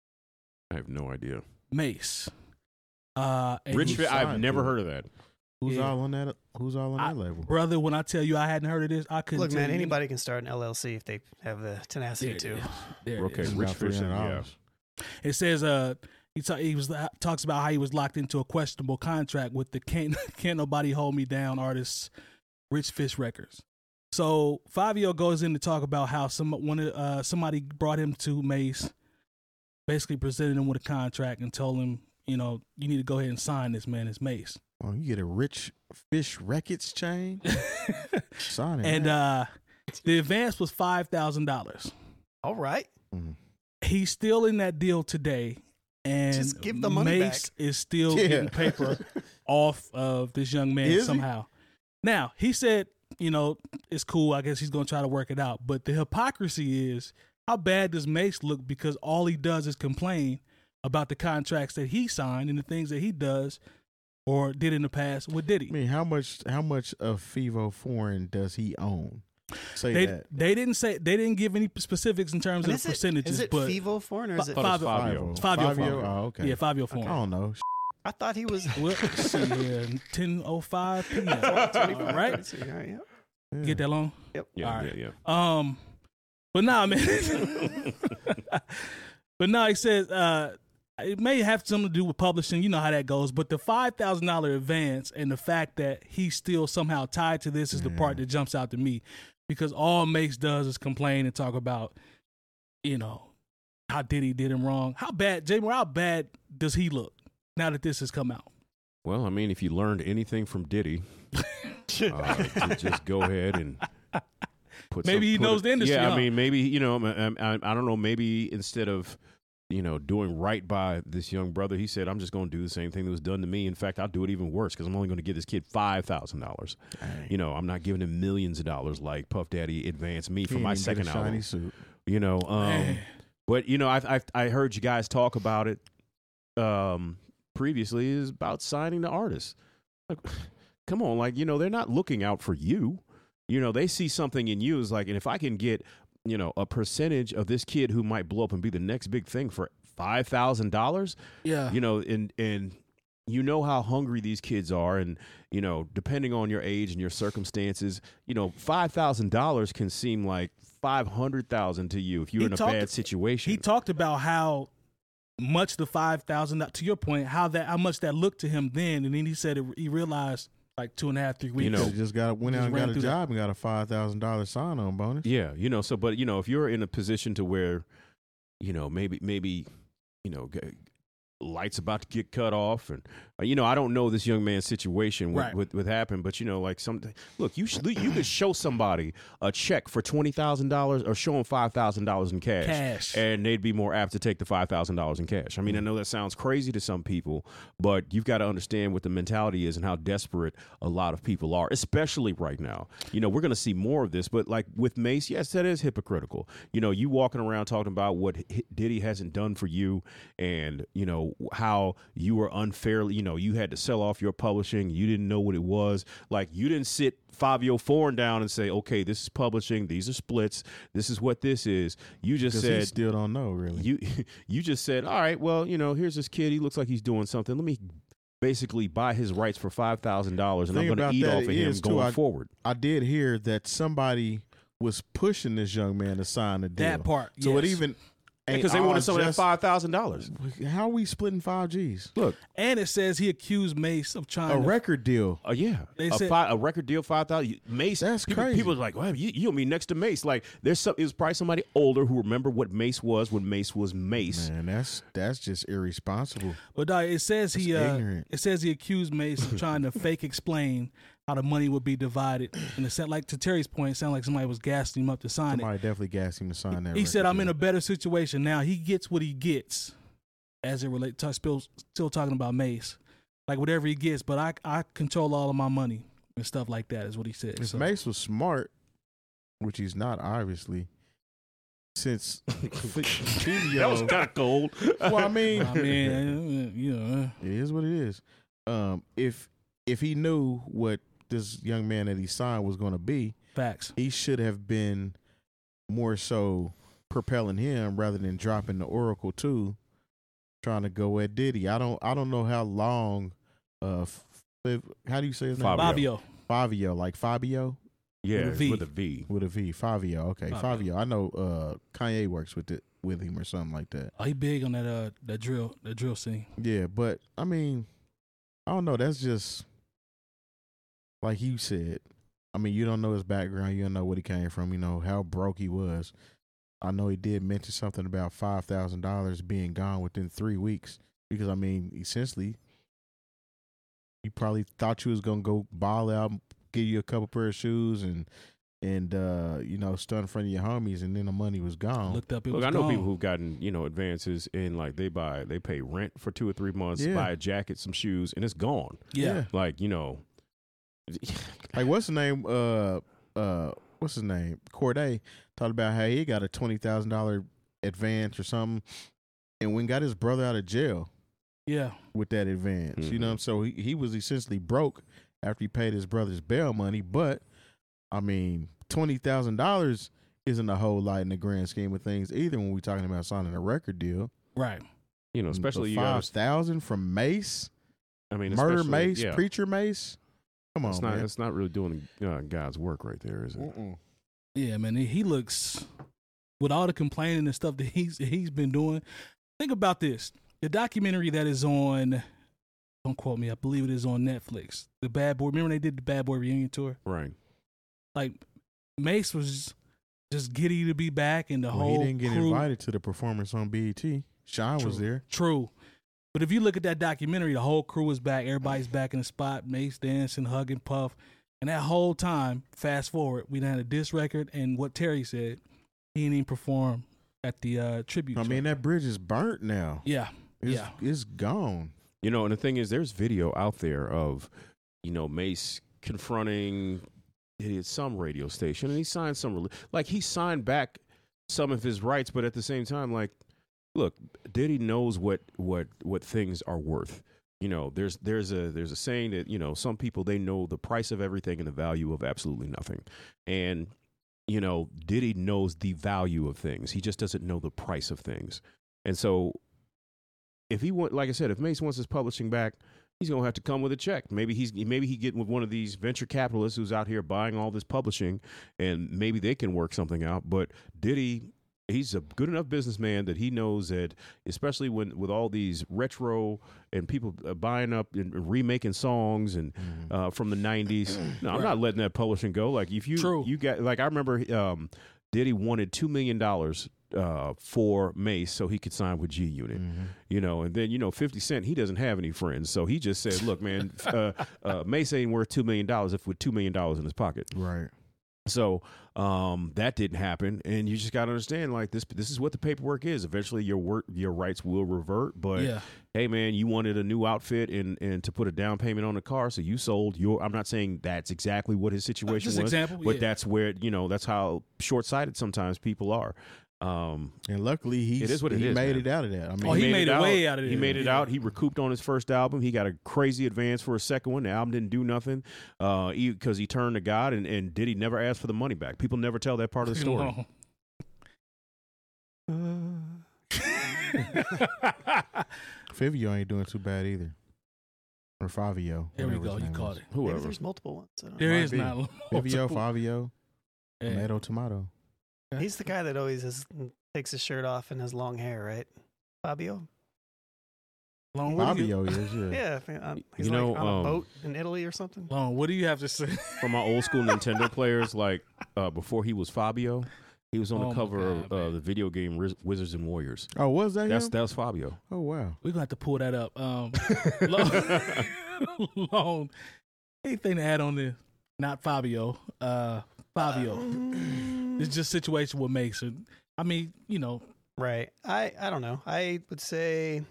[SPEAKER 3] I have no idea.
[SPEAKER 2] Mace. Uh, and
[SPEAKER 3] Rich,
[SPEAKER 2] he-
[SPEAKER 3] Fi- I've
[SPEAKER 5] signed
[SPEAKER 3] never
[SPEAKER 5] to it?
[SPEAKER 3] heard of that.
[SPEAKER 5] Who's
[SPEAKER 2] Yeah.
[SPEAKER 5] all on that? Who's all on
[SPEAKER 2] I-
[SPEAKER 5] that label?
[SPEAKER 2] brother, when I tell you I hadn't heard of this, I couldn't
[SPEAKER 4] Look,
[SPEAKER 2] tell
[SPEAKER 4] man,
[SPEAKER 2] you.
[SPEAKER 4] anybody can start an L L C if they have the tenacity
[SPEAKER 2] There it
[SPEAKER 4] to.
[SPEAKER 2] is. There it
[SPEAKER 3] Okay,
[SPEAKER 2] is.
[SPEAKER 3] Rich
[SPEAKER 5] About
[SPEAKER 3] Fish,
[SPEAKER 5] three hundred
[SPEAKER 3] yeah.
[SPEAKER 5] dollars.
[SPEAKER 2] It says uh he ta- he was talks about how he was locked into a questionable contract with the Can't Can't Nobody Hold Me Down artist Rich Fish Records. So Fabio goes in to talk about how some one of, uh somebody brought him to Mace, basically presented him with a contract and told him, you know, you need to go ahead and sign this, man. It's Mace.
[SPEAKER 5] Oh, you get a Rich Fish Records chain? Sign it.
[SPEAKER 2] And
[SPEAKER 5] man.
[SPEAKER 2] uh the advance was five thousand dollars.
[SPEAKER 4] All right.
[SPEAKER 5] Mhm.
[SPEAKER 2] He's still in that deal today, and
[SPEAKER 4] Just give the money
[SPEAKER 2] Mace
[SPEAKER 4] back.
[SPEAKER 2] is still
[SPEAKER 5] Yeah.
[SPEAKER 2] getting paper off of this young man
[SPEAKER 5] Is he?
[SPEAKER 2] somehow. Now, he said, you know, it's cool. I guess he's going to try to work it out. But the hypocrisy is, how bad does Mace look because all he does is complain about the contracts that he signed and the things that he does or did in the past with
[SPEAKER 5] I
[SPEAKER 2] Diddy?
[SPEAKER 5] mean, how much? How much of Fivo Foreign does he own? Say
[SPEAKER 2] They
[SPEAKER 5] that.
[SPEAKER 2] they didn't say they didn't give any specifics in terms
[SPEAKER 4] And
[SPEAKER 2] of
[SPEAKER 4] is
[SPEAKER 2] the
[SPEAKER 4] it,
[SPEAKER 2] percentages,
[SPEAKER 4] is it
[SPEAKER 2] but
[SPEAKER 4] Fivo Foreign or is it?
[SPEAKER 2] Fi-
[SPEAKER 3] Thought it was
[SPEAKER 2] Fabio.
[SPEAKER 3] Fabio.
[SPEAKER 2] Fabio
[SPEAKER 5] Fabio?
[SPEAKER 2] Foreign.
[SPEAKER 5] Oh, okay.
[SPEAKER 2] Yeah, Fabio
[SPEAKER 5] I
[SPEAKER 2] Foreign.
[SPEAKER 5] don't know.
[SPEAKER 4] I thought he was.
[SPEAKER 2] Well, let's see here, ten oh five p.m.
[SPEAKER 4] All
[SPEAKER 2] right?
[SPEAKER 4] All right, yeah.
[SPEAKER 5] Yeah.
[SPEAKER 2] Get that long?
[SPEAKER 3] Yeah,
[SPEAKER 2] All right.
[SPEAKER 3] yeah,
[SPEAKER 2] Um, but nah, man. But no, he says uh, it may have something to do with publishing. You know how that goes. But the five thousand dollar advance and the fact that he's still somehow tied to this is the part that jumps out to me, because all Mace does is complain and talk about, you know, how Diddy did him wrong. How bad, Jay Moore, how bad does he look now that this has come out?
[SPEAKER 3] Well, I mean, if you learned anything from Diddy, uh, to just go ahead and put.
[SPEAKER 2] Maybe
[SPEAKER 3] some,
[SPEAKER 2] he
[SPEAKER 3] put
[SPEAKER 2] knows
[SPEAKER 3] it-
[SPEAKER 2] the industry,
[SPEAKER 3] Yeah,
[SPEAKER 2] huh?
[SPEAKER 3] I mean, maybe you know, I, I, I don't know. Maybe instead of you know doing right by this young brother, he said, "I'm just going to do the same thing that was done to me. In fact, I'll do it even worse because I'm only going to give this kid five thousand dollars. You know, I'm not giving him millions of dollars like Puff Daddy advanced me
[SPEAKER 5] He
[SPEAKER 3] for
[SPEAKER 5] ain't
[SPEAKER 3] my
[SPEAKER 5] even get
[SPEAKER 3] second
[SPEAKER 5] a shiny
[SPEAKER 3] album.
[SPEAKER 5] suit.
[SPEAKER 3] You know, um,
[SPEAKER 2] Man.
[SPEAKER 3] but you know, I I I heard you guys talk about it um, previously. Is about signing the artist. Like, come on, like you know, they're not looking out for you. You know, they see something in you. Is like, and if I can get you know a percentage of this kid who might blow up and be the next big thing for five thousand dollars,
[SPEAKER 2] Yeah.
[SPEAKER 3] you know, and and you know how hungry these kids are, and you know, depending on your age and your circumstances, you know, five thousand dollars can seem like five hundred thousand to you if you're
[SPEAKER 2] He
[SPEAKER 3] in a
[SPEAKER 2] talked-
[SPEAKER 3] bad situation.
[SPEAKER 2] He talked about how much the five thousand, to your point, how that how much that looked to him then, and then he said it, he realized, like two and a half, three weeks.
[SPEAKER 3] You know,
[SPEAKER 5] Could've just got went
[SPEAKER 2] Just
[SPEAKER 5] out and
[SPEAKER 2] ran
[SPEAKER 5] got a
[SPEAKER 2] through that.
[SPEAKER 5] job and got a five thousand dollar sign on bonus.
[SPEAKER 3] Yeah, you know, so but you know, if you're in a position to where, you know, maybe maybe, you know, g- lights about to get cut off, and uh, you know, I don't know this young man's situation with
[SPEAKER 2] Right.
[SPEAKER 3] with, with happened, but you know, like some look, you should you could show somebody a check for twenty thousand dollars or show them five thousand dollars in cash,
[SPEAKER 2] Cash.
[SPEAKER 3] and they'd be more apt to take the five thousand dollars in cash. I mean, I know that sounds crazy to some people, but you've got to understand what the mentality is and how desperate a lot of people are, especially right now. You know, we're going to see more of this, but like with Mace, yes, that is hypocritical. You know, you walking around talking about what H- Diddy hasn't done for you, and you know how you were unfairly, you know, you had to sell off your publishing, you didn't know what it was. Like, you didn't sit Fabio Foreign down and say, okay, this is publishing, these are splits, this is what this is. You just
[SPEAKER 5] Because he
[SPEAKER 3] said,
[SPEAKER 5] still don't know really.
[SPEAKER 3] you you just said, all right, well, you know, here's this kid, he looks like he's doing something, let me basically buy his rights for five thousand dollars, and
[SPEAKER 5] Thing
[SPEAKER 3] I'm going
[SPEAKER 5] about
[SPEAKER 3] to eat
[SPEAKER 5] that
[SPEAKER 3] off of him
[SPEAKER 5] is, too,
[SPEAKER 3] going
[SPEAKER 5] I-
[SPEAKER 3] forward.
[SPEAKER 5] I did hear that somebody was pushing this young man to sign a deal.
[SPEAKER 2] That part.
[SPEAKER 5] So it
[SPEAKER 2] yes.
[SPEAKER 5] even ain't
[SPEAKER 3] Because they
[SPEAKER 5] all
[SPEAKER 3] wanted some of that
[SPEAKER 5] just-
[SPEAKER 3] five thousand dollars.
[SPEAKER 5] How are we splitting five G's?
[SPEAKER 3] Look,
[SPEAKER 2] And it says he accused Mace of trying
[SPEAKER 5] A
[SPEAKER 2] to
[SPEAKER 5] record deal.
[SPEAKER 3] Uh, yeah,
[SPEAKER 2] They
[SPEAKER 3] a,
[SPEAKER 2] said-
[SPEAKER 3] fi- a record deal, five thousand. Mace,
[SPEAKER 5] That's
[SPEAKER 3] people,
[SPEAKER 5] crazy.
[SPEAKER 3] People are like, well, you, you don't mean next to Mace. Like, there's some. It was probably somebody older who remember what Mace was when Mace was Mace.
[SPEAKER 5] Man, that's that's just irresponsible.
[SPEAKER 2] But dog, it says he
[SPEAKER 5] That's
[SPEAKER 2] uh,
[SPEAKER 5] ignorant.
[SPEAKER 2] it says he accused Mace of trying to fake explain how the money would be divided. And it sound like, to Terry's point, it sounded like somebody was gassing him up to sign
[SPEAKER 5] Somebody definitely gassed him to sign that.
[SPEAKER 2] it. He said,
[SPEAKER 5] record
[SPEAKER 2] "I'm in
[SPEAKER 5] deal.
[SPEAKER 2] a better situation now." He gets what he gets, as it relates. To, still, still talking about Mace, like whatever he gets, but I I control all of my money and stuff like that. Is what he said.
[SPEAKER 5] If
[SPEAKER 2] So,
[SPEAKER 5] Mace was smart, which he's not, obviously, since
[SPEAKER 3] That was kind of cold.
[SPEAKER 5] well, I mean,
[SPEAKER 2] I mean, uh, you know,
[SPEAKER 5] it is what it is. Um, if if he knew what this young man that he signed was going to be,
[SPEAKER 2] facts.
[SPEAKER 5] he should have been more so propelling him rather than dropping the Oracle too, trying to go at Diddy. I don't I don't know how long. Uh, F- how do you say his name?
[SPEAKER 3] Fabio.
[SPEAKER 2] Fabio.
[SPEAKER 5] Fabio, like Fabio
[SPEAKER 3] Yeah,
[SPEAKER 2] With a
[SPEAKER 3] it's
[SPEAKER 2] V.
[SPEAKER 3] with a V.
[SPEAKER 5] with a V. Fabio, okay,
[SPEAKER 2] Fabio.
[SPEAKER 5] Fabio. I know uh, Kanye works with it with him or something like that.
[SPEAKER 2] Oh, he big on that uh that drill that drill scene.
[SPEAKER 5] Yeah, but I mean, I don't know. That's just like you said. I mean, you don't know his background. You don't know what he came from. You know how broke he was. I know he did mention something about five thousand dollars being gone within three weeks. Because I mean, essentially, you probably thought you was gonna go ball out, give you a couple pair of shoes, and and uh, you know, stunt in front of your homies, and then the money was gone.
[SPEAKER 2] Looked up, it
[SPEAKER 3] Look,
[SPEAKER 2] was
[SPEAKER 3] I know
[SPEAKER 2] gone.
[SPEAKER 3] people who've gotten, you know, advances in, like, they buy, they pay rent for two or three months,
[SPEAKER 5] Yeah.
[SPEAKER 3] buy a jacket, some shoes, and it's gone.
[SPEAKER 2] Yeah.
[SPEAKER 3] Like, you know,
[SPEAKER 5] Like, what's the name? Uh, uh, what's his name? Corday talked about how he got a twenty thousand dollar advance or something, and when got his brother out of jail
[SPEAKER 2] Yeah.
[SPEAKER 5] with that advance. You
[SPEAKER 3] Mhm.
[SPEAKER 5] know, so he he was essentially broke after he paid his brother's bail money. But I mean, twenty thousand dollars isn't a whole lot in the grand scheme of things either. When we're talking about signing a record deal,
[SPEAKER 2] Right.
[SPEAKER 3] you know, especially you
[SPEAKER 5] five
[SPEAKER 3] gotta,
[SPEAKER 5] thousand from Mace,
[SPEAKER 3] I mean,
[SPEAKER 5] murder
[SPEAKER 3] especially-
[SPEAKER 5] Mace,
[SPEAKER 3] yeah.
[SPEAKER 5] preacher Mace. Come on,
[SPEAKER 3] It's not,
[SPEAKER 5] man.
[SPEAKER 3] it's not really doing uh, God's work right there, is it?
[SPEAKER 5] Mm-mm.
[SPEAKER 2] Yeah, man. He, he looks, with all the complaining and stuff that he's he's been doing. Think about this: the documentary that is on, don't quote me, I believe it is on Netflix. The Bad Boy. Remember when they did the Bad Boy reunion tour?
[SPEAKER 3] Right.
[SPEAKER 2] Like Mace was just giddy to be back, and the
[SPEAKER 5] Well,
[SPEAKER 2] whole
[SPEAKER 5] he didn't get
[SPEAKER 2] crew.
[SPEAKER 5] invited to the performance on B E T. Sean was
[SPEAKER 2] True.
[SPEAKER 5] there.
[SPEAKER 2] True. But if you look at that documentary, the whole crew was back. Everybody's back in the spot. Mace dancing, hugging Puff. And that whole time, fast forward, we done had a diss record. And what Terry said, he didn't even perform at the uh, tribute.
[SPEAKER 5] I
[SPEAKER 2] show.
[SPEAKER 5] mean, that bridge is burnt now.
[SPEAKER 2] yeah.
[SPEAKER 5] It's,
[SPEAKER 2] Yeah.
[SPEAKER 5] it's gone.
[SPEAKER 3] You know, and the thing is, there's video out there of, you know, Mace confronting at some radio station, and he signed some, like, he signed back some of his rights, but at the same time, like, look, Diddy knows what what what things are worth. You know, there's there's a there's a saying that, you know, some people, they know the price of everything and the value of absolutely nothing, and you know, Diddy knows the value of things. He just doesn't know the price of things, and so if he want, like I said, if Mace wants his publishing back, he's gonna have to come with a check. Maybe he's maybe he get with one of these venture capitalists who's out here buying all this publishing, and maybe they can work something out. But Diddy, he's a good enough businessman that he knows that, especially when with all these retro and people uh, buying up and remaking songs and mm-hmm. uh, from the nineties. No, I'm right. not letting that publishing go. Like if you
[SPEAKER 2] True.
[SPEAKER 3] you got like I remember um, Diddy wanted two million dollars uh, for Mace so he could sign with G Unit, mm-hmm. you know, and then you know fifty Cent, he doesn't have any friends, so he just said, "Look, man, uh, uh, Mace ain't worth two million dollars if with two million dollars in his pocket."
[SPEAKER 5] Right.
[SPEAKER 3] So um, that didn't happen, and you just got to understand, like this. This is what the paperwork is. Eventually, your work, your rights will revert. But
[SPEAKER 2] yeah.
[SPEAKER 3] hey, man, you wanted a new outfit and and to put a down payment on the car, so you sold your. I'm not saying that's exactly what his situation
[SPEAKER 2] Just
[SPEAKER 3] was,
[SPEAKER 2] example,
[SPEAKER 3] but
[SPEAKER 2] yeah.
[SPEAKER 3] that's where you know that's how short sighted sometimes people are. Um,
[SPEAKER 5] and luckily, he
[SPEAKER 3] it is what it
[SPEAKER 5] he
[SPEAKER 3] is,
[SPEAKER 5] made
[SPEAKER 3] man.
[SPEAKER 5] it out of that. I mean,
[SPEAKER 2] oh, he,
[SPEAKER 3] he
[SPEAKER 2] made,
[SPEAKER 3] made
[SPEAKER 2] it
[SPEAKER 3] out,
[SPEAKER 2] way out of there.
[SPEAKER 3] He made it
[SPEAKER 2] yeah.
[SPEAKER 3] out. He recouped on his first album. He got a crazy advance for a second one. The album didn't do nothing because uh, he, he turned to God, and, and Diddy never asked for the money back. People never tell that part of the story.
[SPEAKER 5] Fivio ain't doing too bad either. Or Favio.
[SPEAKER 2] There we go. You caught
[SPEAKER 5] is.
[SPEAKER 2] it.
[SPEAKER 3] Whoever.
[SPEAKER 4] Maybe there's multiple ones. I don't
[SPEAKER 2] There
[SPEAKER 4] know.
[SPEAKER 2] is
[SPEAKER 5] be.
[SPEAKER 2] not.
[SPEAKER 5] Fivio, Favio,
[SPEAKER 2] Yeah.
[SPEAKER 5] tomato, tomato.
[SPEAKER 4] He's the guy that always has, takes his shirt off and has long hair, right? Fabio?
[SPEAKER 2] Long, what do you,
[SPEAKER 5] Fabio is, yeah.
[SPEAKER 4] Yeah, I think, um, he's
[SPEAKER 3] You
[SPEAKER 4] like
[SPEAKER 3] know,
[SPEAKER 4] on a
[SPEAKER 3] um,
[SPEAKER 4] boat in Italy or something.
[SPEAKER 2] Long, what do you have to say?
[SPEAKER 3] From my old school Nintendo players, like uh, before he was Fabio, he was on
[SPEAKER 2] Oh,
[SPEAKER 3] the
[SPEAKER 2] my
[SPEAKER 3] cover
[SPEAKER 2] God,
[SPEAKER 3] of uh,
[SPEAKER 2] man.
[SPEAKER 3] the video game Riz- Wizards and Warriors.
[SPEAKER 5] Oh, was that
[SPEAKER 3] That's
[SPEAKER 5] him?
[SPEAKER 3] that was Fabio.
[SPEAKER 5] Oh, wow.
[SPEAKER 2] We're gonna have to pull that up. Um, long, long, anything to add on this? Not Fabio. Uh, Fabio.
[SPEAKER 4] Um,
[SPEAKER 2] It's just situation with Mason. I mean, you know,
[SPEAKER 4] Right. I, I don't know. I would say,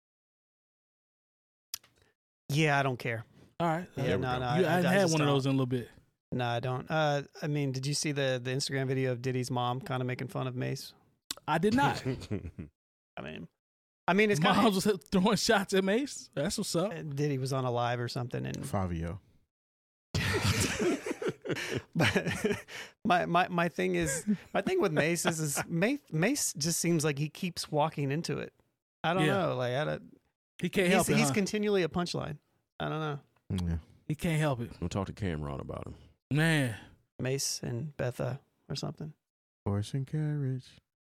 [SPEAKER 4] yeah, I don't care.
[SPEAKER 2] all right.
[SPEAKER 4] Yeah,
[SPEAKER 3] There we
[SPEAKER 4] no,
[SPEAKER 3] go.
[SPEAKER 4] no.
[SPEAKER 2] You,
[SPEAKER 4] I,
[SPEAKER 2] I hadn't
[SPEAKER 4] I
[SPEAKER 2] had
[SPEAKER 4] just
[SPEAKER 2] one of
[SPEAKER 4] don't.
[SPEAKER 2] those in a little bit.
[SPEAKER 4] No, I don't. Uh, I mean, did you see the, the Instagram video of Diddy's mom kind of making fun of Mace?
[SPEAKER 2] I did not.
[SPEAKER 4] I mean, I mean, it's kind
[SPEAKER 2] Moms was throwing shots at Mace. That's what's up.
[SPEAKER 4] of, Diddy was on a live or something, and
[SPEAKER 5] Favio.
[SPEAKER 4] but my my my thing is my thing with Mace is, is Mace Mace just seems like he keeps walking into it. I don't
[SPEAKER 2] Yeah.
[SPEAKER 4] know, like I don't.
[SPEAKER 2] He can't
[SPEAKER 4] He's,
[SPEAKER 2] help it.
[SPEAKER 4] he's
[SPEAKER 2] huh?
[SPEAKER 4] continually a punchline. I don't know.
[SPEAKER 5] Yeah.
[SPEAKER 2] He can't help it,
[SPEAKER 3] Don't talk to Cameron about him.
[SPEAKER 2] man.
[SPEAKER 4] Mace and Betha or something.
[SPEAKER 5] Horse and carriage.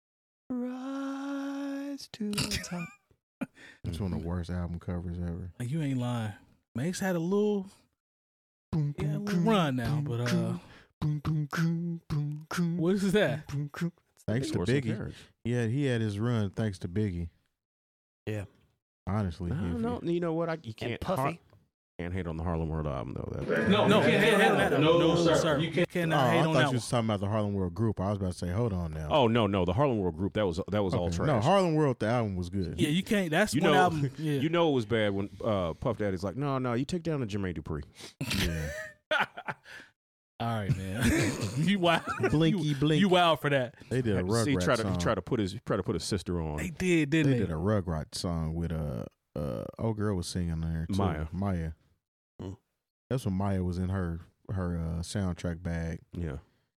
[SPEAKER 4] Rise to the top.
[SPEAKER 5] It's one of the worst album covers ever.
[SPEAKER 2] Like, you ain't lying. Mace had a little,
[SPEAKER 5] Boom,
[SPEAKER 2] yeah, a
[SPEAKER 5] boom,
[SPEAKER 2] little
[SPEAKER 5] boom,
[SPEAKER 2] run now,
[SPEAKER 5] boom,
[SPEAKER 2] but uh,
[SPEAKER 5] boom, boom, boom, boom, boom, boom,
[SPEAKER 2] what is that?
[SPEAKER 5] boom, boom. Thanks to
[SPEAKER 3] Horse and
[SPEAKER 5] Biggie.
[SPEAKER 3] carriage.
[SPEAKER 5] Yeah, he had his run thanks to Biggie.
[SPEAKER 4] Yeah.
[SPEAKER 5] Honestly.
[SPEAKER 3] I
[SPEAKER 5] if
[SPEAKER 3] don't
[SPEAKER 5] you-
[SPEAKER 3] know. You know what? I you
[SPEAKER 4] And
[SPEAKER 3] can't
[SPEAKER 4] Puffy.
[SPEAKER 3] Har- can't hate on the Harlem World album though. That,
[SPEAKER 2] No, no, can't hate on that. No, no, sir. You
[SPEAKER 5] Oh,
[SPEAKER 2] cannot
[SPEAKER 5] I
[SPEAKER 2] hate on
[SPEAKER 5] thought
[SPEAKER 2] that
[SPEAKER 5] you
[SPEAKER 2] one.
[SPEAKER 5] was talking about the Harlem World group. I was about to say, hold on now.
[SPEAKER 3] oh no, no, the Harlem World group that was that was all
[SPEAKER 5] Okay.
[SPEAKER 3] trash.
[SPEAKER 5] No, Harlem World, the album was good.
[SPEAKER 2] Yeah, you can't. That's
[SPEAKER 3] You
[SPEAKER 2] one
[SPEAKER 3] know-
[SPEAKER 2] album. Yeah.
[SPEAKER 3] You know it was bad when uh, Puff Daddy's like, no, no, you take down the Jermaine Dupri.
[SPEAKER 5] Yeah.
[SPEAKER 2] All right, man. you wild.
[SPEAKER 5] Blinky,
[SPEAKER 2] you,
[SPEAKER 5] blink.
[SPEAKER 2] You wild for that.
[SPEAKER 5] They did a
[SPEAKER 3] See, he
[SPEAKER 5] Rugrats
[SPEAKER 3] tried to
[SPEAKER 5] song.
[SPEAKER 3] he tried to put his try to put his sister on.
[SPEAKER 2] They did, didn't
[SPEAKER 5] They
[SPEAKER 2] they?
[SPEAKER 5] did a Rugrats song with a uh, uh, old girl was singing there too.
[SPEAKER 3] Maya.
[SPEAKER 5] Maya.
[SPEAKER 4] Hmm.
[SPEAKER 5] That's when Maya was in her her uh, soundtrack bag.
[SPEAKER 3] Yeah.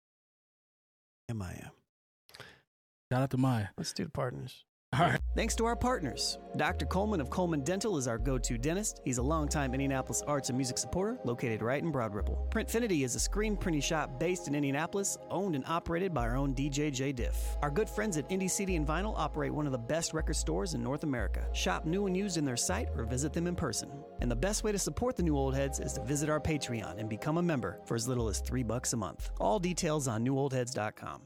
[SPEAKER 4] Am I? uh,
[SPEAKER 2] Shout out to Maya.
[SPEAKER 4] Let's do the partners.
[SPEAKER 2] All right.
[SPEAKER 6] Thanks to our partners. Doctor Coleman of Coleman Dental is our go-to dentist. He's a longtime Indianapolis arts and music supporter located right in Broad Ripple. Printfinity is a screen printing shop based in Indianapolis, owned and operated by our own D J J Diff. Our good friends at Indie C D and Vinyl operate one of the best record stores in North America. Shop new and used in their site or visit them in person. And the best way to support the New Old Heads is to visit our Patreon and become a member for as little as three bucks a month. All details on new old heads dot com.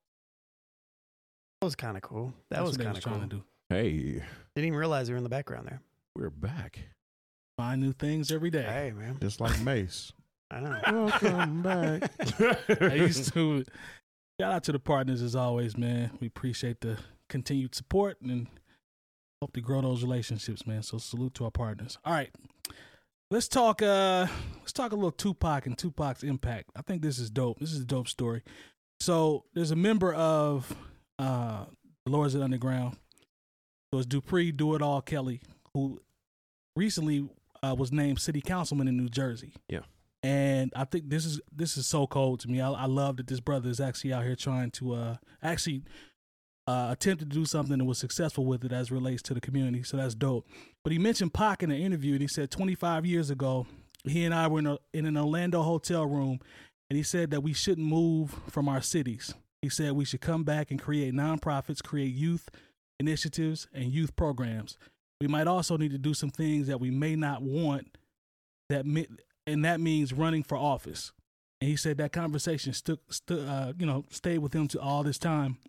[SPEAKER 4] That was kind of cool. That
[SPEAKER 2] That's
[SPEAKER 4] was
[SPEAKER 2] what they
[SPEAKER 4] kind of cool.
[SPEAKER 2] trying to do.
[SPEAKER 3] Hey,
[SPEAKER 4] Didn't even realize they were in the background there.
[SPEAKER 3] we're back.
[SPEAKER 2] Find new things every day.
[SPEAKER 4] Hey, man.
[SPEAKER 5] Just like Mace.
[SPEAKER 4] I know.
[SPEAKER 5] Welcome back.
[SPEAKER 2] I used to. Shout out to the partners as always, man. We appreciate the continued support and hope to grow those relationships, man. So salute to our partners. All right. Let's talk uh let's talk a little Tupac and Tupac's impact. I think this is dope. This is a dope story. So there's a member of uh the Lords of the Underground. So it's Dupree Do It All Kelly, who recently uh, was named city councilman in New Jersey.
[SPEAKER 3] Yeah.
[SPEAKER 2] And I think this is this is so cold to me. I, I love that this brother is actually out here trying to uh, actually uh, attempted to do something and was successful with it as it relates to the community. So that's dope. But he mentioned Pac in an interview, and he said twenty-five years ago, he and I were in, a, in an Orlando hotel room, and he said that we shouldn't move from our cities. He said we should come back and create nonprofits, create youth initiatives and youth programs. We might also need to do some things that we may not want, that and that means running for office. And he said that conversation stood, stu- uh, you know, stayed with him to all this time.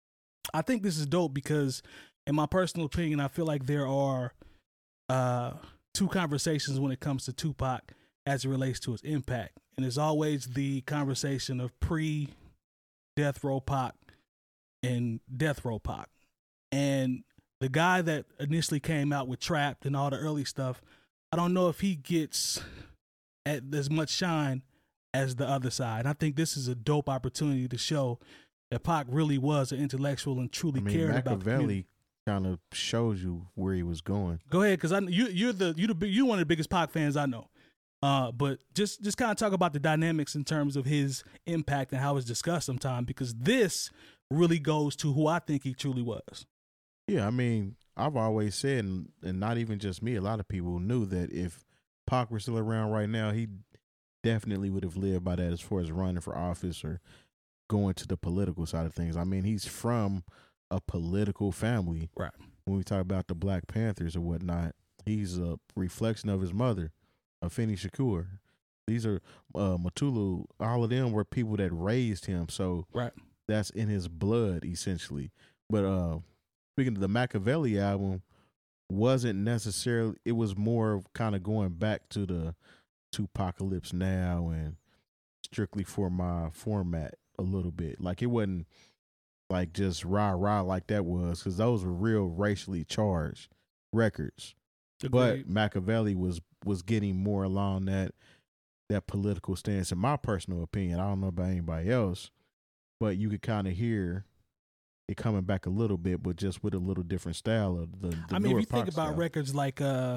[SPEAKER 2] I think this is dope because, in my personal opinion, I feel like there are uh, two conversations when it comes to Tupac as it relates to his impact. And there's always the conversation of pre-Death Row Pac and Death Row Pac. And the guy that initially came out with Trapped and all the early stuff, I don't know if he gets at as much shine as the other side. And I think this is a dope opportunity to show that Pac really was an intellectual and truly
[SPEAKER 5] I mean,
[SPEAKER 2] cared about the
[SPEAKER 5] Machiavelli
[SPEAKER 2] community.
[SPEAKER 5] kind of shows you where he was going.
[SPEAKER 2] Go ahead, because I you you're the you the you one of the biggest Pac fans I know. Uh, but just just kind of talk about the dynamics in terms of his impact and how it's discussed sometimes, because this really goes to who I think he truly was.
[SPEAKER 5] Yeah, I mean, I've always said, and, and not even just me, a lot of people knew that if Pac were still around right now, he definitely would have lived by that as far as running for office or going to the political side of things. I mean, he's from a political family.
[SPEAKER 2] Right.
[SPEAKER 5] When we talk about the Black Panthers or whatnot, he's a reflection of his mother, Afeni Shakur. These are uh, Mutulu, all of them were people that raised him. So
[SPEAKER 2] right.
[SPEAKER 5] that's in his blood, essentially. But uh, speaking of the Machiavelli album, wasn't necessarily, it was more kind of going back to the Tupacalypse Now and Strictly for My format a little bit. Like, it wasn't like just rah rah like that was, because those were real racially charged records.
[SPEAKER 2] Agreed.
[SPEAKER 5] But Machiavelli was was getting more along that that political stance, in my personal opinion. I don't know about anybody else, but you could kind of hear it coming back a little bit, but just with a little different style of the, the
[SPEAKER 2] I mean, if you
[SPEAKER 5] Pac
[SPEAKER 2] think about
[SPEAKER 5] style.
[SPEAKER 2] records like uh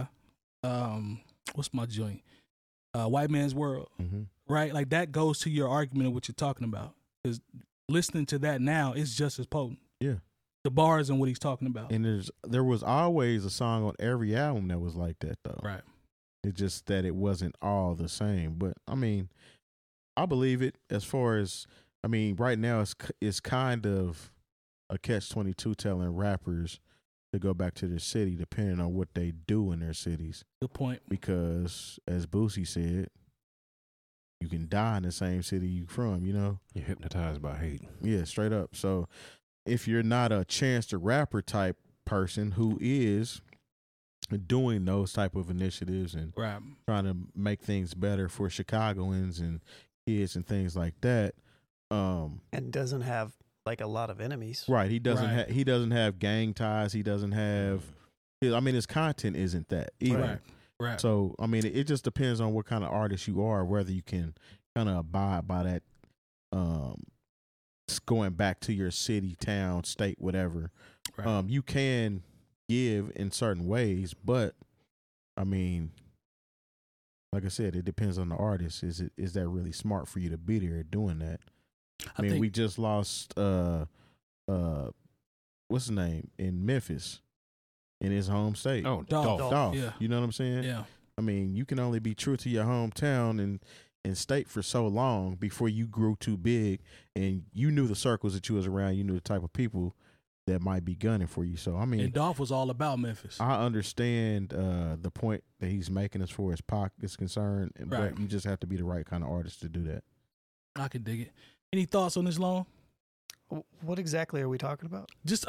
[SPEAKER 2] um what's my joint? Uh White Man's World,
[SPEAKER 5] Mm-hmm.
[SPEAKER 2] right? Like, that goes to your argument of what you're talking about. Because listening to that now is just as potent.
[SPEAKER 5] Yeah.
[SPEAKER 2] The bars and what he's talking about.
[SPEAKER 5] And there's there was always a song on every album that was like that, though.
[SPEAKER 2] Right.
[SPEAKER 5] It's just that it wasn't all the same. But I mean, I believe it. As far as, I mean, right now it's it's kind of a catch twenty-two telling rappers to go back to their city, depending on what they do in their cities.
[SPEAKER 2] Good point.
[SPEAKER 5] Because as Boosie said, you can die in the same city you from. You know.
[SPEAKER 3] You're hypnotized by hate.
[SPEAKER 5] Yeah, straight up. So if you're not a Chance the Rapper type person who is doing those type of initiatives and
[SPEAKER 2] right.
[SPEAKER 5] trying to make things better for Chicagoans and kids and things like that, um,
[SPEAKER 4] and doesn't have like a lot of enemies.
[SPEAKER 5] right? He doesn't.
[SPEAKER 2] Right.
[SPEAKER 5] Ha- he doesn't have gang ties. He doesn't have. I mean, his content isn't that either.
[SPEAKER 2] Right. Right.
[SPEAKER 5] So I mean, it just depends on what kind of artist you are, whether you can kind of abide by that. Um, going back to your city, town, state, whatever.
[SPEAKER 2] Right.
[SPEAKER 5] Um, you can give in certain ways, but I mean, like I said, it depends on the artist. Is it is that really smart for you to be there doing that? I,
[SPEAKER 2] I
[SPEAKER 5] mean,
[SPEAKER 2] think,
[SPEAKER 5] we just lost uh uh what's his name in Memphis, in his home state.
[SPEAKER 3] Oh,
[SPEAKER 2] Dolph.
[SPEAKER 3] Dolph.
[SPEAKER 5] Dolph.
[SPEAKER 2] Yeah.
[SPEAKER 5] You know what I'm saying?
[SPEAKER 2] yeah.
[SPEAKER 5] I mean, you can only be true to your hometown and and state for so long before you grew too big and you knew the circles that you was around. You knew the type of people that might be gunning for you. So I mean,
[SPEAKER 2] And Dolph was all about Memphis.
[SPEAKER 5] I understand uh, the point that he's making as far as Pac is concerned,
[SPEAKER 2] Right.
[SPEAKER 5] but you just have to be the right kind of artist to do that.
[SPEAKER 2] I can dig it. Any thoughts on this, Long?
[SPEAKER 4] W- What exactly are we talking about?
[SPEAKER 2] Just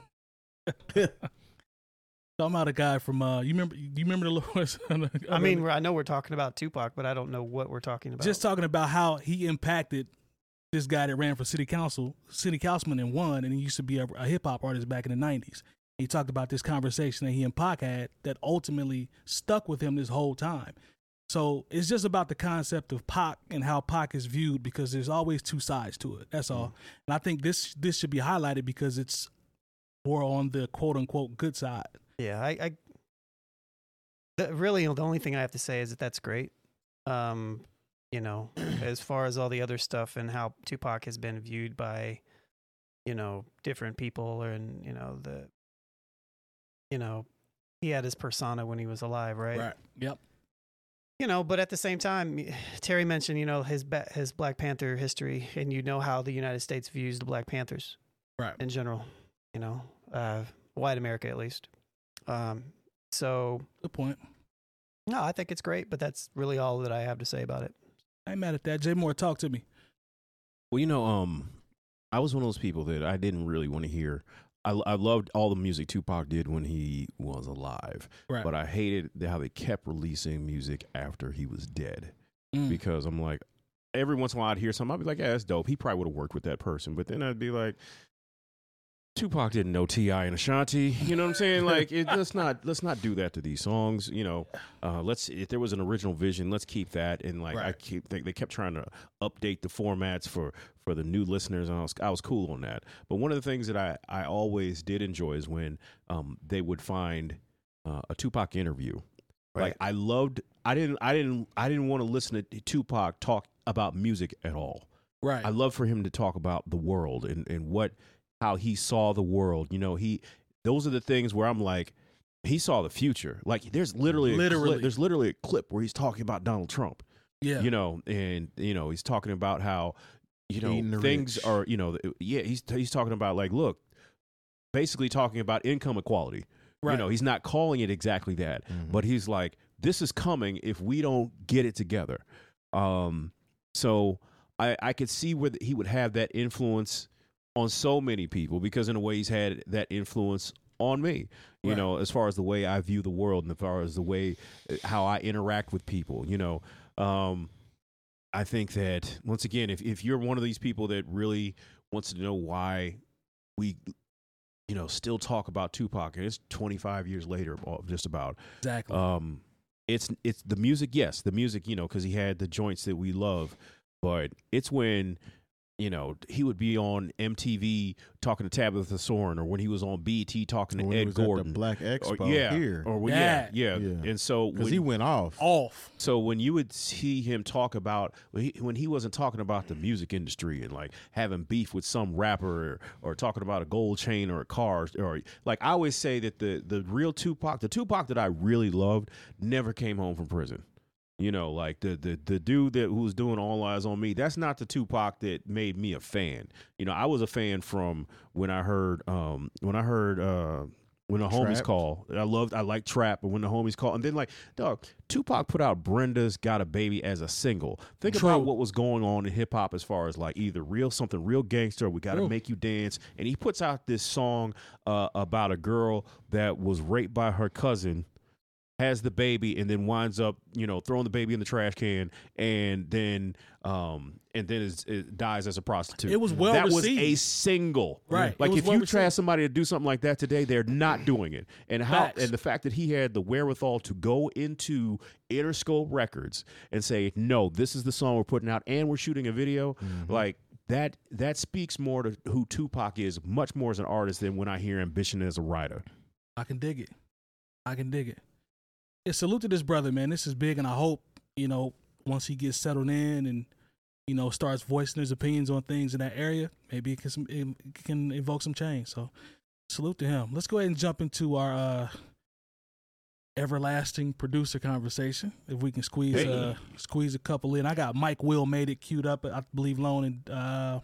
[SPEAKER 2] talking about a guy from uh you remember you remember the Lewis
[SPEAKER 4] I mean, I know we're talking about Tupac, but I don't know what we're talking about.
[SPEAKER 2] just talking about how he impacted this guy that ran for city council, city councilman, and won, and he used to be a, a hip hop artist back in the nineties. He talked about this conversation that he and Pac had that ultimately stuck with him this whole time. So it's just about the concept of Pac and how Pac is viewed, because there's always two sides to it. That's all. And I think this this should be highlighted because it's more on the quote unquote good side.
[SPEAKER 4] Yeah, I, I the, really the only thing I have to say is that that's great. Um, you know, as far as all the other stuff and how Tupac has been viewed by, you know, different people, and you know the, you know, he had his persona when he was alive, right?
[SPEAKER 2] Yep.
[SPEAKER 4] you know, but at the same time, Terry mentioned, you know, his ba- his Black Panther history, and you know how the United States views the Black Panthers,
[SPEAKER 2] right?
[SPEAKER 4] In general, you know, uh, white America at least. Um, so
[SPEAKER 2] good point.
[SPEAKER 4] No, I think it's great, but that's really all that I have to say about it.
[SPEAKER 2] I ain't mad at that. Jay Moore, talk to me.
[SPEAKER 3] Well, you know, um, I was one of those people that I didn't really want to hear. I, I loved all the music Tupac did when he was alive,
[SPEAKER 2] right?
[SPEAKER 3] But I hated how they kept releasing music after he was dead,
[SPEAKER 2] mm.
[SPEAKER 3] because I'm like, every once in a while I'd hear something, I'd be like, yeah, that's dope. He probably would have worked with that person, but then I'd be like, Tupac didn't know T I and Ashanti. You know what I'm saying? Like, it, let's not let's not do that to these songs. You know, uh, let's if there was an original vision, let's keep that. And like, right. I keep they, they kept trying to update the formats for for the new listeners, and I was I was cool on that. But one of the things that I I always did enjoy is when um they would find uh, a Tupac interview. Right. Like I loved. I didn't. I didn't. I didn't want to listen to Tupac talk about music at all.
[SPEAKER 2] Right.
[SPEAKER 3] I love for him to talk about the world and and what. How he saw the world, you know, he, those are the things where I'm like, he saw the future. Like there's literally,
[SPEAKER 2] literally.
[SPEAKER 3] A clip, there's literally a clip where he's talking about Donald Trump,
[SPEAKER 2] yeah,
[SPEAKER 3] you know, and, you know, he's talking about how, you know, things rich. are, you know, yeah, he's, he's talking about like, look, basically talking about income equality, right. You know, he's not calling it exactly that, mm-hmm. but he's like, this is coming if we don't get it together. Um, so I, I could see where he would have that influence on so many people, because in a way he's had that influence on me, you right. know, as far as the way I view the world and as far as the way how I interact with people, you know. Um, I think that once again, if, if you're one of these people that really wants to know why we, you know, still talk about Tupac, and it's twenty-five years later, just about
[SPEAKER 2] exactly.
[SPEAKER 3] Um, it's, it's the music. Yes. The music, you know, cause he had the joints that we love, but it's when, you know, he would be on M T V talking to Tabitha Soren, or when he was on B E T talking to
[SPEAKER 5] when
[SPEAKER 3] Ed
[SPEAKER 5] he was
[SPEAKER 3] Gordon,
[SPEAKER 5] at the Black Expo
[SPEAKER 3] or, yeah,
[SPEAKER 5] here,
[SPEAKER 3] or yeah, yeah, yeah, and so
[SPEAKER 5] because he went off,
[SPEAKER 2] off.
[SPEAKER 3] So when you would see him talk about when he, when he wasn't talking about the music industry and like having beef with some rapper, or, or talking about a gold chain or a car, or like I always say that the the real Tupac, the Tupac that I really loved, never came home from prison. You know, like the the the dude that who was doing All Eyes on Me, that's not the Tupac that made me a fan. You know, I was a fan from when I heard um when I heard uh when the homies
[SPEAKER 5] Trap.
[SPEAKER 3] call. I loved I liked Trap, but when the homies call, and then like dog, Tupac put out Brenda's Got a Baby as a single. Think
[SPEAKER 2] True.
[SPEAKER 3] about what was going on in hip hop as far as like either real something real gangster, or We Gotta
[SPEAKER 2] True.
[SPEAKER 3] Make You Dance, and he puts out this song uh about a girl that was raped by her cousin, has the baby, and then winds up, you know, throwing the baby in the trash can, and then, um, and then is, it dies as a prostitute.
[SPEAKER 2] It was well
[SPEAKER 3] That
[SPEAKER 2] received.
[SPEAKER 3] was a single,
[SPEAKER 2] right?
[SPEAKER 3] Like if
[SPEAKER 2] well
[SPEAKER 3] you
[SPEAKER 2] received.
[SPEAKER 3] try somebody to do something like that today, they're not doing it. And how,
[SPEAKER 2] Facts.
[SPEAKER 3] and the fact that he had the wherewithal to go into Interscope Records and say, no, this is the song we're putting out, and we're shooting a video, mm-hmm. like. That that speaks more to who Tupac is, much more as an artist than when I hear Ambition as a writer.
[SPEAKER 2] I can dig it. I can dig it. Yeah, salute to this brother, man. This is big, and I hope, you know, once he gets settled in and, you know, starts voicing his opinions on things in that area, maybe it can, it can evoke some change. So salute to him. Let's go ahead and jump into our uh, everlasting producer conversation, if we can squeeze hey. uh, squeeze a couple in. I got Mike Will made it queued up, I believe, Lone, and uh,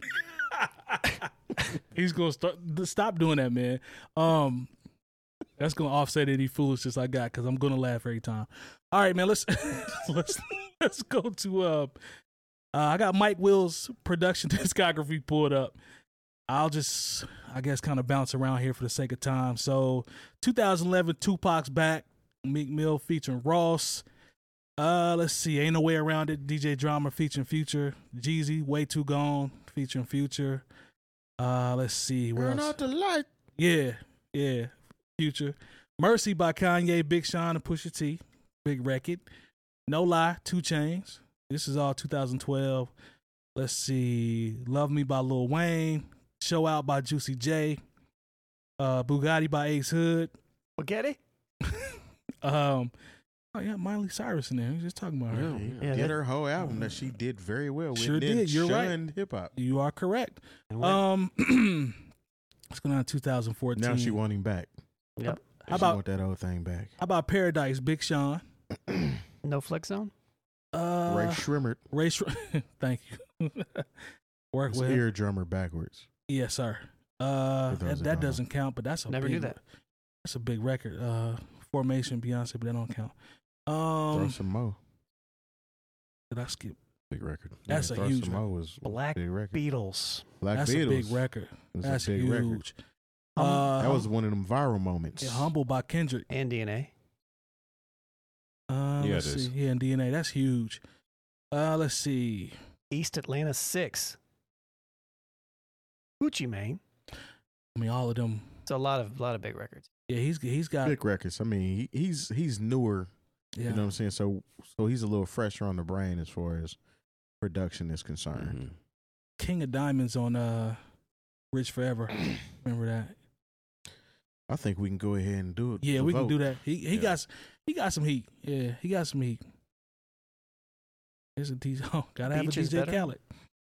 [SPEAKER 2] he's going to start stop doing that, man. Um, That's gonna offset any foolishness I got, because I'm gonna laugh every time. All right, man. Let's let's let's go to. Uh, uh, I got Mike Will's production discography pulled up. I'll just, I guess, kind of bounce around here for the sake of time. So, two thousand eleven, Tupac's Back, Meek Mill featuring Ross. Uh, let's see, Ain't No Way Around It, D J Drama featuring Future. Jeezy, Way Too Gone featuring Future. Uh, let's see, where
[SPEAKER 5] Turn
[SPEAKER 2] else?
[SPEAKER 5] out the light.
[SPEAKER 2] Yeah, yeah. Future. Mercy by Kanye, Big Sean, and Pusha T. Big record. No Lie, Two Chainz. This is all two thousand twelve. Let's see. Love Me by Lil Wayne. Show Out by Juicy J. Uh, Bugatti by Ace Hood.
[SPEAKER 4] Bugatti?
[SPEAKER 2] um, oh, yeah, Miley Cyrus in there. We were just talking about her.
[SPEAKER 5] Yeah, yeah, did that, her whole album that she did very well with.
[SPEAKER 2] Sure did. You're right.
[SPEAKER 5] Hip hop.
[SPEAKER 2] You are correct. Um, what's going on in two thousand fourteen?
[SPEAKER 5] Now she want him back.
[SPEAKER 4] Yep.
[SPEAKER 2] How about
[SPEAKER 5] want that old thing back?
[SPEAKER 2] How about Paradise, Big Sean?
[SPEAKER 4] No Flex Zone?
[SPEAKER 2] Uh,
[SPEAKER 5] Ray Shrimmer.
[SPEAKER 2] Ray Sh- Thank you. Work
[SPEAKER 5] It's
[SPEAKER 2] with.
[SPEAKER 5] ear drummer backwards.
[SPEAKER 2] Yes, sir. Uh,
[SPEAKER 5] For those
[SPEAKER 2] that,
[SPEAKER 5] that
[SPEAKER 2] that
[SPEAKER 5] don't know.
[SPEAKER 2] doesn't count, but that's a
[SPEAKER 4] Never
[SPEAKER 2] big,
[SPEAKER 4] knew that.
[SPEAKER 2] That's a big record. Uh, Formation, Beyonce, but that don't count.
[SPEAKER 5] Throw
[SPEAKER 2] Um,
[SPEAKER 5] some more.
[SPEAKER 2] did I skip?
[SPEAKER 3] Big record.
[SPEAKER 2] That's a
[SPEAKER 5] Throw
[SPEAKER 2] huge
[SPEAKER 5] some more was
[SPEAKER 4] Black
[SPEAKER 5] big record.
[SPEAKER 4] Beatles.
[SPEAKER 5] Black
[SPEAKER 2] That's
[SPEAKER 5] Beatles.
[SPEAKER 2] a big record.
[SPEAKER 5] was a
[SPEAKER 2] That's
[SPEAKER 5] big
[SPEAKER 2] huge.
[SPEAKER 5] record.
[SPEAKER 2] Uh,
[SPEAKER 5] That was one of them viral moments.
[SPEAKER 2] yeah, Humble by Kendrick.
[SPEAKER 4] And D N A.
[SPEAKER 2] Uh,
[SPEAKER 3] Yeah,
[SPEAKER 2] let's
[SPEAKER 3] it is.
[SPEAKER 2] see. Yeah, and D N A. That's huge. Uh, let's see.
[SPEAKER 4] East Atlanta six. Gucci Mane.
[SPEAKER 2] I mean, all of them.
[SPEAKER 4] It's a lot of lot of big records.
[SPEAKER 2] Yeah, he's he's got.
[SPEAKER 5] Big records. I mean, he, he's he's newer.
[SPEAKER 2] Yeah,
[SPEAKER 5] You know what I'm saying? So so he's a little fresher on the brain as far as production is concerned.
[SPEAKER 3] Mhm.
[SPEAKER 2] King of Diamonds on uh, Rich Forever. Remember that?
[SPEAKER 5] I think we can go ahead and do it.
[SPEAKER 2] Yeah,
[SPEAKER 5] the
[SPEAKER 2] we can
[SPEAKER 5] vote.
[SPEAKER 2] do that. He he
[SPEAKER 3] Yeah.
[SPEAKER 2] got he got some heat. Yeah, he got some heat. Here's a D J. Oh, gotta have
[SPEAKER 4] Beach
[SPEAKER 2] a
[SPEAKER 4] is
[SPEAKER 2] D J
[SPEAKER 4] better?
[SPEAKER 2] Khaled.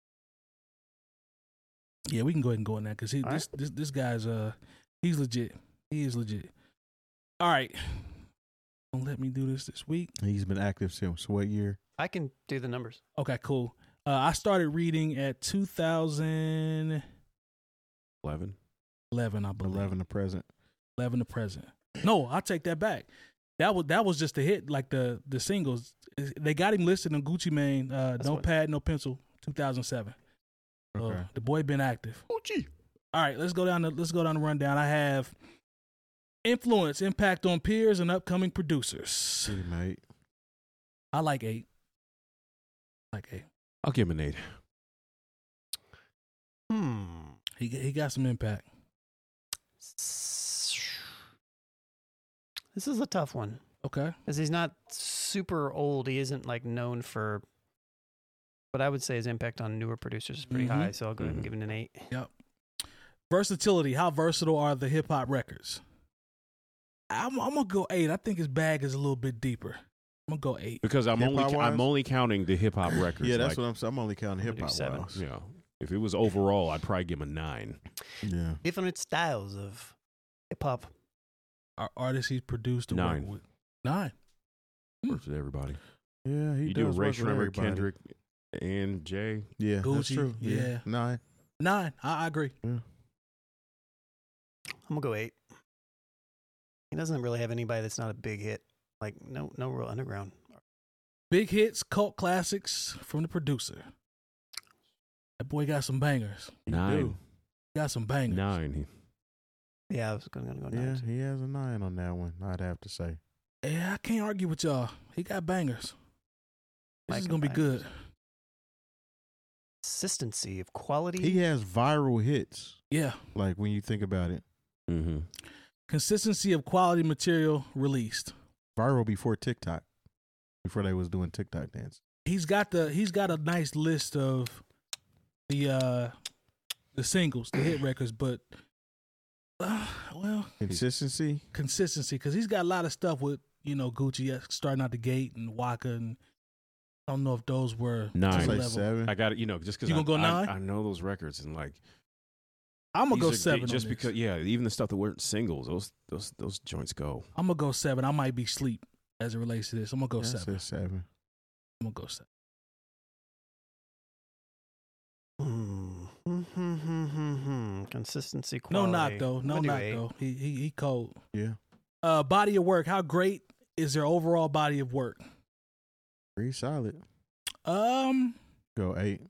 [SPEAKER 2] Yeah, we can go ahead and go in that because he
[SPEAKER 4] All
[SPEAKER 2] this, this this guy's uh he's legit. He is legit. All right, don't let me do this this week.
[SPEAKER 5] He's been active since what year?
[SPEAKER 4] I can do the numbers.
[SPEAKER 2] Okay, cool. Uh, I started reading at two thousand
[SPEAKER 3] Eleven.
[SPEAKER 2] eleven, I believe.
[SPEAKER 5] Eleven to present.
[SPEAKER 2] eleven to present. No, I take that back. That was that was just a hit, like the the singles. They got him listed on Gucci Mane. Uh,
[SPEAKER 4] That's
[SPEAKER 2] no
[SPEAKER 4] what-
[SPEAKER 2] pad, no pencil. two thousand seven. So
[SPEAKER 5] Okay.
[SPEAKER 2] the boy been active.
[SPEAKER 3] Gucci.
[SPEAKER 2] All right, let's go down. The, let's go down the rundown. I have influence, impact on peers, and upcoming producers.
[SPEAKER 5] City mate.
[SPEAKER 2] I like eight. I like eight.
[SPEAKER 3] I'll give him an eight.
[SPEAKER 4] Hmm.
[SPEAKER 2] He he got some impact.
[SPEAKER 4] This is a tough one
[SPEAKER 2] Okay.
[SPEAKER 4] because he's not super old. He isn't like known for. But I would say his impact on newer producers is pretty
[SPEAKER 2] Mhm.
[SPEAKER 4] high, so I'll go ahead and
[SPEAKER 3] Mhm.
[SPEAKER 4] give it an eight.
[SPEAKER 2] Yep. Versatility. How versatile are the hip hop records? I'm, I'm gonna go eight. I think his bag is a little bit deeper. I'm gonna go eight.
[SPEAKER 3] Because I'm only
[SPEAKER 5] Hip-hop
[SPEAKER 3] I'm
[SPEAKER 5] wise?
[SPEAKER 3] only counting the hip hop records.
[SPEAKER 5] Yeah, that's
[SPEAKER 3] like,
[SPEAKER 5] what I'm saying. I'm only counting
[SPEAKER 4] I'm
[SPEAKER 5] hip
[SPEAKER 4] gonna
[SPEAKER 5] hop.
[SPEAKER 4] do seven.
[SPEAKER 5] Wise.
[SPEAKER 3] you know, if it was overall, I'd probably give him a nine.
[SPEAKER 5] Yeah.
[SPEAKER 4] Different styles of hip hop.
[SPEAKER 2] Our artists he's produced. or
[SPEAKER 3] Nine.
[SPEAKER 2] worked with. Nine.
[SPEAKER 3] Works with everybody.
[SPEAKER 5] Yeah, he
[SPEAKER 3] you do
[SPEAKER 5] does
[SPEAKER 3] Ray
[SPEAKER 5] work with
[SPEAKER 3] Shrimmer,
[SPEAKER 5] everybody.
[SPEAKER 3] Kendrick, and Jay.
[SPEAKER 5] Yeah, that's
[SPEAKER 2] Gucci,
[SPEAKER 5] true.
[SPEAKER 2] yeah.
[SPEAKER 5] Nine.
[SPEAKER 2] Nine. I, I agree.
[SPEAKER 4] I'm gonna go eight. He doesn't really have anybody that's not a big hit. Like no no real underground.
[SPEAKER 2] Big hits, cult classics from the producer. That boy got some bangers.
[SPEAKER 5] He
[SPEAKER 3] Nine.
[SPEAKER 5] do.
[SPEAKER 2] Got some bangers.
[SPEAKER 3] Nine.
[SPEAKER 4] Yeah, I was gonna, gonna go
[SPEAKER 5] Yeah,
[SPEAKER 4] nine. too.
[SPEAKER 5] he has a nine on that one. I'd have to say.
[SPEAKER 2] Yeah, I can't argue with y'all. He got bangers. This
[SPEAKER 4] Like
[SPEAKER 2] is gonna be
[SPEAKER 4] bangers.
[SPEAKER 2] good.
[SPEAKER 4] Consistency of quality.
[SPEAKER 5] He has viral hits.
[SPEAKER 2] Yeah.
[SPEAKER 5] Like when you think about it,
[SPEAKER 3] Mm-hmm.
[SPEAKER 2] Consistency of quality material released.
[SPEAKER 5] viral before TikTok, before they was doing TikTok dance.
[SPEAKER 2] He's got the he's got a nice list of the uh the singles, the hit records, but uh, well,
[SPEAKER 5] Consistency.
[SPEAKER 2] consistency because he's got a lot of stuff with you know Gucci uh, starting out the gate and Waka and I don't know if those were
[SPEAKER 3] Nine.
[SPEAKER 2] to
[SPEAKER 5] I'd
[SPEAKER 2] the
[SPEAKER 5] say
[SPEAKER 2] level.
[SPEAKER 5] seven.
[SPEAKER 3] I got it. You know, just because
[SPEAKER 2] You
[SPEAKER 3] I,
[SPEAKER 2] gonna go
[SPEAKER 3] I-
[SPEAKER 2] nine?
[SPEAKER 3] I, know those records and like
[SPEAKER 2] I'm gonna
[SPEAKER 3] these
[SPEAKER 2] go
[SPEAKER 3] are-
[SPEAKER 2] seven.
[SPEAKER 3] Just
[SPEAKER 2] on
[SPEAKER 3] because,
[SPEAKER 2] this.
[SPEAKER 3] yeah, even the stuff that weren't singles, those those those joints go.
[SPEAKER 2] I'm gonna go seven. I might be sleep as it relates to this. I'm gonna go
[SPEAKER 5] Yeah, I
[SPEAKER 2] seven.
[SPEAKER 5] said seven.
[SPEAKER 2] I'm gonna go seven.
[SPEAKER 4] Hmm. Hmm, hmm, hmm, hmm, hmm. Consistency.
[SPEAKER 2] No
[SPEAKER 4] Quality.
[SPEAKER 2] knock though.
[SPEAKER 4] I'm
[SPEAKER 2] No
[SPEAKER 4] gonna do
[SPEAKER 2] knock
[SPEAKER 4] eight.
[SPEAKER 2] though. He he he cold.
[SPEAKER 5] Yeah.
[SPEAKER 2] Uh, body of work. How great is their overall body of work?
[SPEAKER 5] Pretty solid.
[SPEAKER 2] Um,
[SPEAKER 5] Go eight.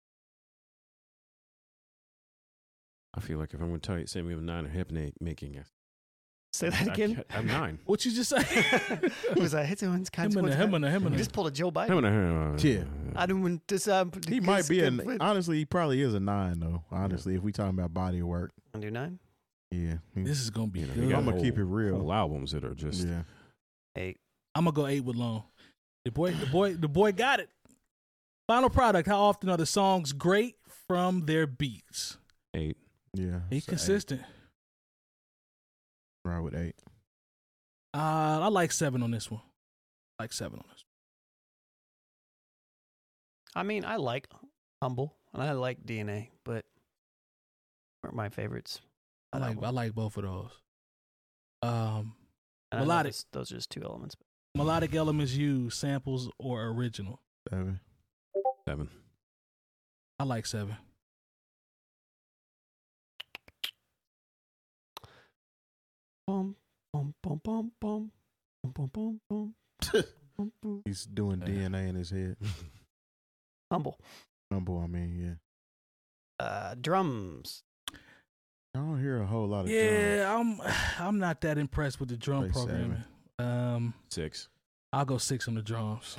[SPEAKER 3] I feel like if I'm going to tell you, say we have nine of hip na- making,
[SPEAKER 4] Say that
[SPEAKER 3] I
[SPEAKER 4] again.
[SPEAKER 3] can't- I'm nine.
[SPEAKER 2] what you just say?
[SPEAKER 4] It was a hit one's
[SPEAKER 2] him and a him and a him
[SPEAKER 4] You
[SPEAKER 2] and a.
[SPEAKER 4] just pulled a Joe
[SPEAKER 3] I'm
[SPEAKER 4] Biden.
[SPEAKER 3] gonna,
[SPEAKER 5] Yeah.
[SPEAKER 4] I don't want to. Um,
[SPEAKER 5] He might be an. Honestly, he probably is a nine though. Honestly, if we talking about body of work,
[SPEAKER 4] I'll do nine.
[SPEAKER 5] yeah. He-
[SPEAKER 2] This is gonna be
[SPEAKER 3] You know, you
[SPEAKER 2] good.
[SPEAKER 3] got
[SPEAKER 5] I'ma
[SPEAKER 3] whole-
[SPEAKER 5] keep it real.
[SPEAKER 3] Whole albums that are just.
[SPEAKER 5] yeah.
[SPEAKER 4] Eight.
[SPEAKER 2] I'm gonna go eight with Long. The boy, the boy, the boy got it. Final product. How often are the songs great from their beats?
[SPEAKER 3] Eight.
[SPEAKER 5] Yeah.
[SPEAKER 2] He's
[SPEAKER 5] so eight.
[SPEAKER 2] consistent.
[SPEAKER 5] Right with eight.
[SPEAKER 2] Uh, I like seven on this one. I like seven on this.
[SPEAKER 4] I mean, I like Humble and I like D N A, but aren't my favorites.
[SPEAKER 2] I like I like both of those. Um,
[SPEAKER 4] And I know
[SPEAKER 2] melodic.
[SPEAKER 4] those, those are just two elements.
[SPEAKER 2] melodic elements used, samples or original.
[SPEAKER 5] Seven.
[SPEAKER 3] Seven.
[SPEAKER 2] I like seven.
[SPEAKER 4] Boom, boom, boom, boom, boom, boom, boom, boom, boom, boom, boom.
[SPEAKER 5] He's doing D N A in his head.
[SPEAKER 4] Humble.
[SPEAKER 5] Humble, I mean, yeah.
[SPEAKER 4] Uh, drums.
[SPEAKER 5] I don't hear a whole lot of drums.
[SPEAKER 2] Yeah, I'm I'm not that impressed with the drum
[SPEAKER 5] Like
[SPEAKER 2] programming. Um,
[SPEAKER 3] Six.
[SPEAKER 2] I'll go six on the drums.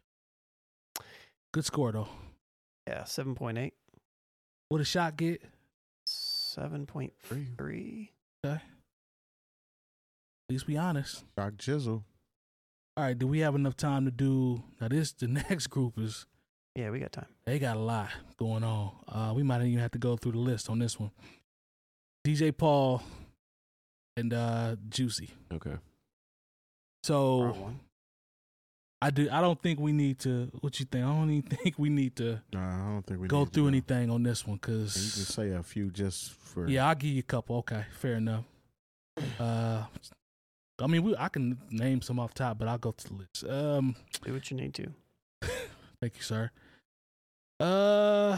[SPEAKER 2] Good score though.
[SPEAKER 4] Yeah, seven point eight.
[SPEAKER 2] What a shot get?
[SPEAKER 4] seven point three.
[SPEAKER 2] Okay. At least be honest.
[SPEAKER 5] Shock Jizzle.
[SPEAKER 2] All right, do we have enough time to do now? This the next group is
[SPEAKER 4] Yeah, we got time.
[SPEAKER 2] they got a lot going on. Uh, we might even have to go through the list on this one. D J Paul and uh, Juicy.
[SPEAKER 3] Okay.
[SPEAKER 2] So
[SPEAKER 4] Wrong one.
[SPEAKER 2] I do. I don't think we need to. What you think? I don't even think we need to
[SPEAKER 5] Nah, I don't think we
[SPEAKER 2] go
[SPEAKER 5] need to
[SPEAKER 2] through
[SPEAKER 5] go.
[SPEAKER 2] anything on this one
[SPEAKER 5] You can
[SPEAKER 2] because
[SPEAKER 5] say a few just for.
[SPEAKER 2] yeah, I'll give you a couple. Okay, fair enough. Uh, I mean, we I can name some off top, but I'll go to the list. Um,
[SPEAKER 4] Do what you need to.
[SPEAKER 2] thank you, sir. Uh,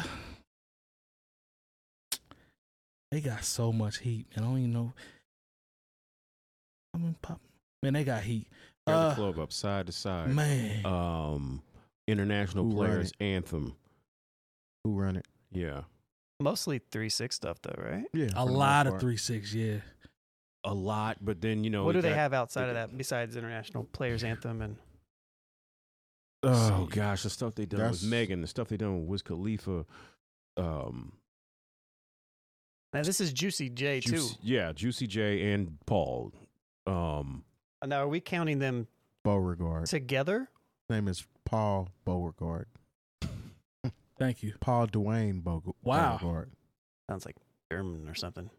[SPEAKER 2] they got so much heat, man. I don't even know. I mean, pop, man, they got heat.
[SPEAKER 3] Tear
[SPEAKER 2] Uh,
[SPEAKER 3] the club up side to side.
[SPEAKER 2] man,
[SPEAKER 3] Um, International
[SPEAKER 5] Who run
[SPEAKER 3] Players Anthem.
[SPEAKER 5] Who run it?
[SPEAKER 3] Yeah.
[SPEAKER 4] Mostly three six stuff though, right?
[SPEAKER 5] Yeah.
[SPEAKER 2] a
[SPEAKER 5] for the most
[SPEAKER 2] lot of
[SPEAKER 5] part.
[SPEAKER 2] three six, yeah.
[SPEAKER 3] A lot, but then, you know.
[SPEAKER 4] what do
[SPEAKER 3] you
[SPEAKER 4] they
[SPEAKER 3] got-
[SPEAKER 4] have outside
[SPEAKER 3] they
[SPEAKER 4] of
[SPEAKER 3] got-
[SPEAKER 4] that besides International Players Anthem and
[SPEAKER 3] Oh, gosh, the stuff they done
[SPEAKER 5] That's-
[SPEAKER 3] with Megan, the stuff they done with Wiz Khalifa. Um,
[SPEAKER 4] now this is Juicy J too.
[SPEAKER 3] Juicy, yeah, Juicy J and Paul. Um,
[SPEAKER 4] Now are we counting them
[SPEAKER 5] Beauregard.
[SPEAKER 4] together?
[SPEAKER 5] His name is Paul Beauregard.
[SPEAKER 2] Thank you.
[SPEAKER 5] Paul Dwayne Bo-
[SPEAKER 2] Wow.
[SPEAKER 5] Beauregard.
[SPEAKER 4] Sounds like German or something.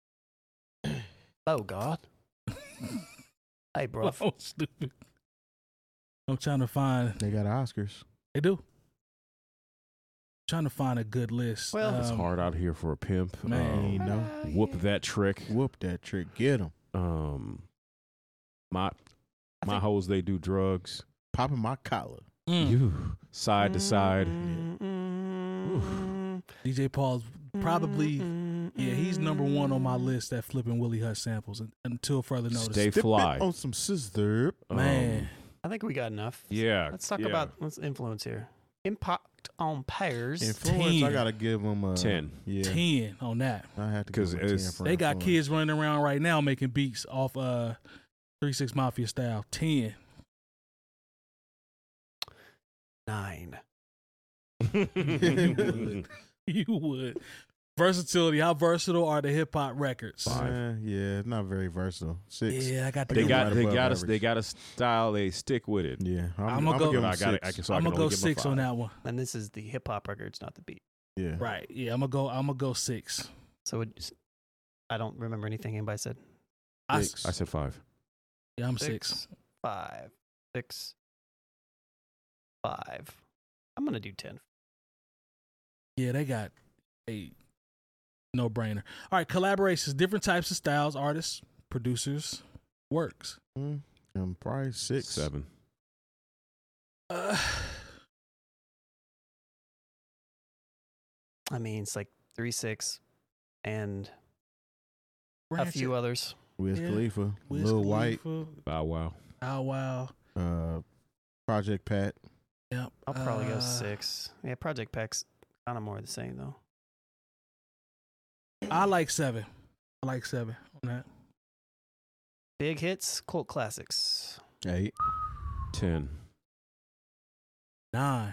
[SPEAKER 4] Oh God. Hey, bro.
[SPEAKER 2] Oh, stupid. I'm trying to find.
[SPEAKER 5] They got Oscars.
[SPEAKER 2] They do. Trying to find a good list.
[SPEAKER 4] Well,
[SPEAKER 3] it's
[SPEAKER 2] Um,
[SPEAKER 3] hard out here for a pimp.
[SPEAKER 2] man.
[SPEAKER 5] You
[SPEAKER 3] Um,
[SPEAKER 5] know,
[SPEAKER 3] whoop that trick.
[SPEAKER 5] whoop that trick. Get him.
[SPEAKER 3] Um, my
[SPEAKER 4] I
[SPEAKER 3] my
[SPEAKER 4] think-
[SPEAKER 3] hoes, they do drugs.
[SPEAKER 5] Popping my collar.
[SPEAKER 2] mm,
[SPEAKER 3] You side to side.
[SPEAKER 4] Mm-mm.
[SPEAKER 2] D J Paul's probably.
[SPEAKER 4] Mm-mm.
[SPEAKER 2] Yeah, he's number one on my list at flipping Willie Hut samples un- until further notice.
[SPEAKER 3] Stay
[SPEAKER 5] Dip it
[SPEAKER 3] fly.
[SPEAKER 5] on some scissor.
[SPEAKER 2] Man,
[SPEAKER 3] Um,
[SPEAKER 4] I think we got enough.
[SPEAKER 3] yeah.
[SPEAKER 4] Let's talk
[SPEAKER 3] yeah.
[SPEAKER 4] about what's influence here. Impact on pairs.
[SPEAKER 5] Influence, I
[SPEAKER 2] ten.
[SPEAKER 5] gotta give them a
[SPEAKER 3] ten.
[SPEAKER 5] Yeah,
[SPEAKER 2] ten on that.
[SPEAKER 5] I have to
[SPEAKER 3] 'Cause
[SPEAKER 5] give 'em a ten
[SPEAKER 3] it's-
[SPEAKER 5] for
[SPEAKER 2] They got
[SPEAKER 5] influence.
[SPEAKER 2] kids running around right now making beats off uh three six Mafia style. ten.
[SPEAKER 4] Nine.
[SPEAKER 2] You would. You would. Versatility. How versatile are the hip hop records?
[SPEAKER 5] Uh, yeah, it's not very versatile. Six.
[SPEAKER 2] Yeah, I got the
[SPEAKER 3] They
[SPEAKER 5] Right
[SPEAKER 3] got they
[SPEAKER 5] above
[SPEAKER 3] got us.
[SPEAKER 5] average.
[SPEAKER 3] They got a style. They stick with it.
[SPEAKER 5] Yeah, I'm,
[SPEAKER 2] I'ma
[SPEAKER 5] I'm
[SPEAKER 2] go-
[SPEAKER 5] gonna give
[SPEAKER 3] But
[SPEAKER 5] him
[SPEAKER 3] I got it.
[SPEAKER 5] six.
[SPEAKER 3] I can. So I
[SPEAKER 2] I'm
[SPEAKER 3] can
[SPEAKER 2] gonna go
[SPEAKER 3] only give 'em a
[SPEAKER 2] six on
[SPEAKER 3] five.
[SPEAKER 2] that one.
[SPEAKER 4] And this is the hip hop records, not the beat.
[SPEAKER 5] Yeah,
[SPEAKER 2] Right. Yeah, I'm gonna go. I'm gonna go six.
[SPEAKER 4] So it, I don't remember anything anybody said.
[SPEAKER 2] I,
[SPEAKER 5] Six.
[SPEAKER 3] I said five.
[SPEAKER 2] yeah, I'm six.
[SPEAKER 4] Five. Six. Five. I'm gonna do ten.
[SPEAKER 2] Yeah, they got a no brainer. All right, collaborations, different types of styles, artists, producers, works.
[SPEAKER 5] Mm, I'm probably six.
[SPEAKER 3] Seven.
[SPEAKER 2] Uh,
[SPEAKER 4] I mean, it's like three six, and a
[SPEAKER 2] branch
[SPEAKER 4] few
[SPEAKER 2] it.
[SPEAKER 4] other.
[SPEAKER 5] Wiz
[SPEAKER 2] Yeah.
[SPEAKER 5] Khalifa,
[SPEAKER 2] Wiz
[SPEAKER 5] Lil White,
[SPEAKER 2] Khalifa,
[SPEAKER 3] Bow Wow.
[SPEAKER 2] Bow Wow.
[SPEAKER 5] uh, Project Pat.
[SPEAKER 2] Yep.
[SPEAKER 4] I'll probably go
[SPEAKER 2] Uh,
[SPEAKER 4] six. Yeah, Project Pac's kind of more the same though.
[SPEAKER 2] I like seven. I like seven on that.
[SPEAKER 4] Big hits, cult classics.
[SPEAKER 5] Eight.
[SPEAKER 3] Ten.
[SPEAKER 2] Nine.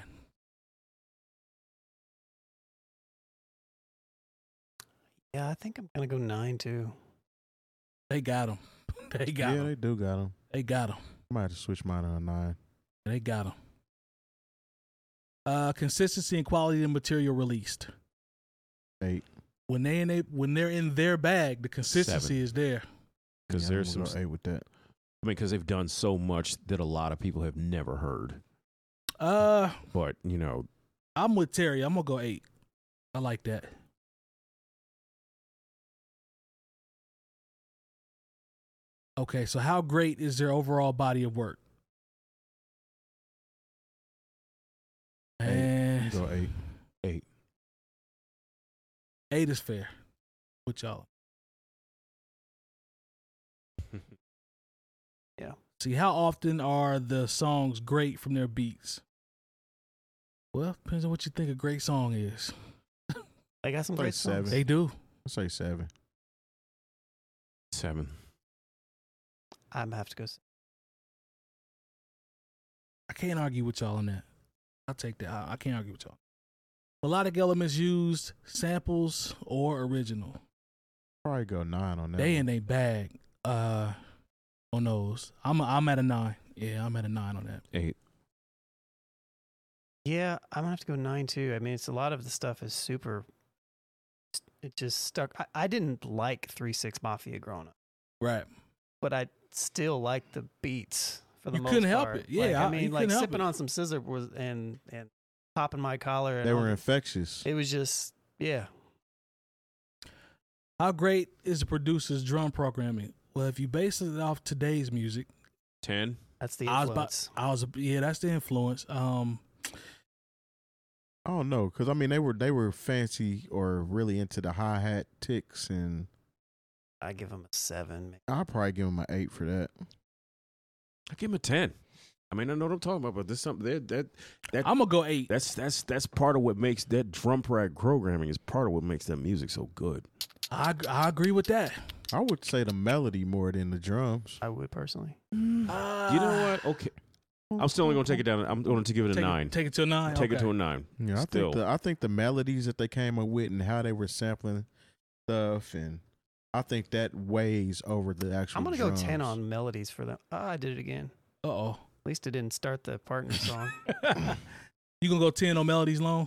[SPEAKER 4] Yeah, I think I'm gonna go nine too.
[SPEAKER 2] They got them. They got
[SPEAKER 5] yeah,
[SPEAKER 2] them.
[SPEAKER 5] they do got him.
[SPEAKER 2] They got them.
[SPEAKER 5] I might have to switch mine on nine.
[SPEAKER 2] They got them. Uh, consistency and quality of material released.
[SPEAKER 5] Eight.
[SPEAKER 2] When they in they when they're in their bag, the consistency
[SPEAKER 3] Seven.
[SPEAKER 2] is there.
[SPEAKER 3] Because
[SPEAKER 5] Yeah,
[SPEAKER 3] there's
[SPEAKER 5] I'm
[SPEAKER 3] some.
[SPEAKER 5] gonna go eight with that.
[SPEAKER 3] I mean, because they've done so much that a lot of people have never heard.
[SPEAKER 2] Uh,
[SPEAKER 3] But you know,
[SPEAKER 2] I'm with Terry. I'm gonna go eight. I like that. Okay, so how great is their overall body of work?
[SPEAKER 5] go eight.
[SPEAKER 3] Eight.
[SPEAKER 2] Eight is fair. With y'all.
[SPEAKER 4] Yeah.
[SPEAKER 2] See, how often are the songs great from their beats? Well, depends on what you think a great song is.
[SPEAKER 4] They got some
[SPEAKER 5] Like
[SPEAKER 4] great songs.
[SPEAKER 5] seven.
[SPEAKER 2] They do.
[SPEAKER 5] I'll say seven.
[SPEAKER 3] Seven.
[SPEAKER 4] I'm gonna have to go. s-
[SPEAKER 2] I can't argue with y'all on that. I'll take that. I, I can't argue with y'all. Melodic elements used, samples, or original.
[SPEAKER 5] Probably go nine on that.
[SPEAKER 2] They
[SPEAKER 5] one.
[SPEAKER 2] in they bag uh, on those. I'm a, I'm at a nine. Yeah, I'm at a nine on that.
[SPEAKER 3] Eight.
[SPEAKER 4] Yeah, I'm gonna have to go nine too. I mean, it's a lot of the stuff is super. It just stuck. I, I didn't like Three Six Mafia growing up,
[SPEAKER 2] Right.
[SPEAKER 4] but I still like the beats for the
[SPEAKER 2] You
[SPEAKER 4] most
[SPEAKER 2] couldn't help
[SPEAKER 4] part.
[SPEAKER 2] it. Yeah,
[SPEAKER 4] Like,
[SPEAKER 2] I-
[SPEAKER 4] I
[SPEAKER 2] you
[SPEAKER 4] mean, like
[SPEAKER 2] couldn't help
[SPEAKER 4] sipping
[SPEAKER 2] it.
[SPEAKER 4] on some scissor was and and popping my collar. And
[SPEAKER 5] They
[SPEAKER 4] all
[SPEAKER 5] were
[SPEAKER 4] that.
[SPEAKER 5] infectious.
[SPEAKER 4] It was just yeah.
[SPEAKER 2] How great is the producer's drum programming? Well, if you base it off today's music,
[SPEAKER 3] Ten.
[SPEAKER 4] That's the
[SPEAKER 2] I was
[SPEAKER 4] influence.
[SPEAKER 2] about, I was yeah, that's the influence. Um,
[SPEAKER 5] I don't know, because I mean they were they were fancy or really into the hi hat ticks, and
[SPEAKER 4] I give him a seven.
[SPEAKER 5] I'll probably give them an eight for that.
[SPEAKER 3] I give him a ten. I mean, I know what I'm talking about, but this something that that that
[SPEAKER 2] I'm gonna go eight.
[SPEAKER 3] that's that's that's part of what makes that drum track programming is part of what makes that music so good.
[SPEAKER 2] I I agree with that.
[SPEAKER 5] I would say the melody more than the drums.
[SPEAKER 4] I would personally.
[SPEAKER 3] You know what? Okay, I'm still only gonna take it down. I'm going to give it a
[SPEAKER 2] Take
[SPEAKER 3] nine.
[SPEAKER 2] It, take it to a nine.
[SPEAKER 3] Take it
[SPEAKER 2] Okay.
[SPEAKER 3] to a nine.
[SPEAKER 5] Yeah, I
[SPEAKER 3] Still.
[SPEAKER 5] think the I think the melodies that they came up with and how they were sampling stuff, and I think that weighs over the actual.
[SPEAKER 4] I'm gonna
[SPEAKER 5] drums.
[SPEAKER 4] go ten on melodies for them. Oh, I did it again.
[SPEAKER 2] Uh oh.
[SPEAKER 4] At least it didn't start the partner song.
[SPEAKER 2] You gonna go ten on melodies long?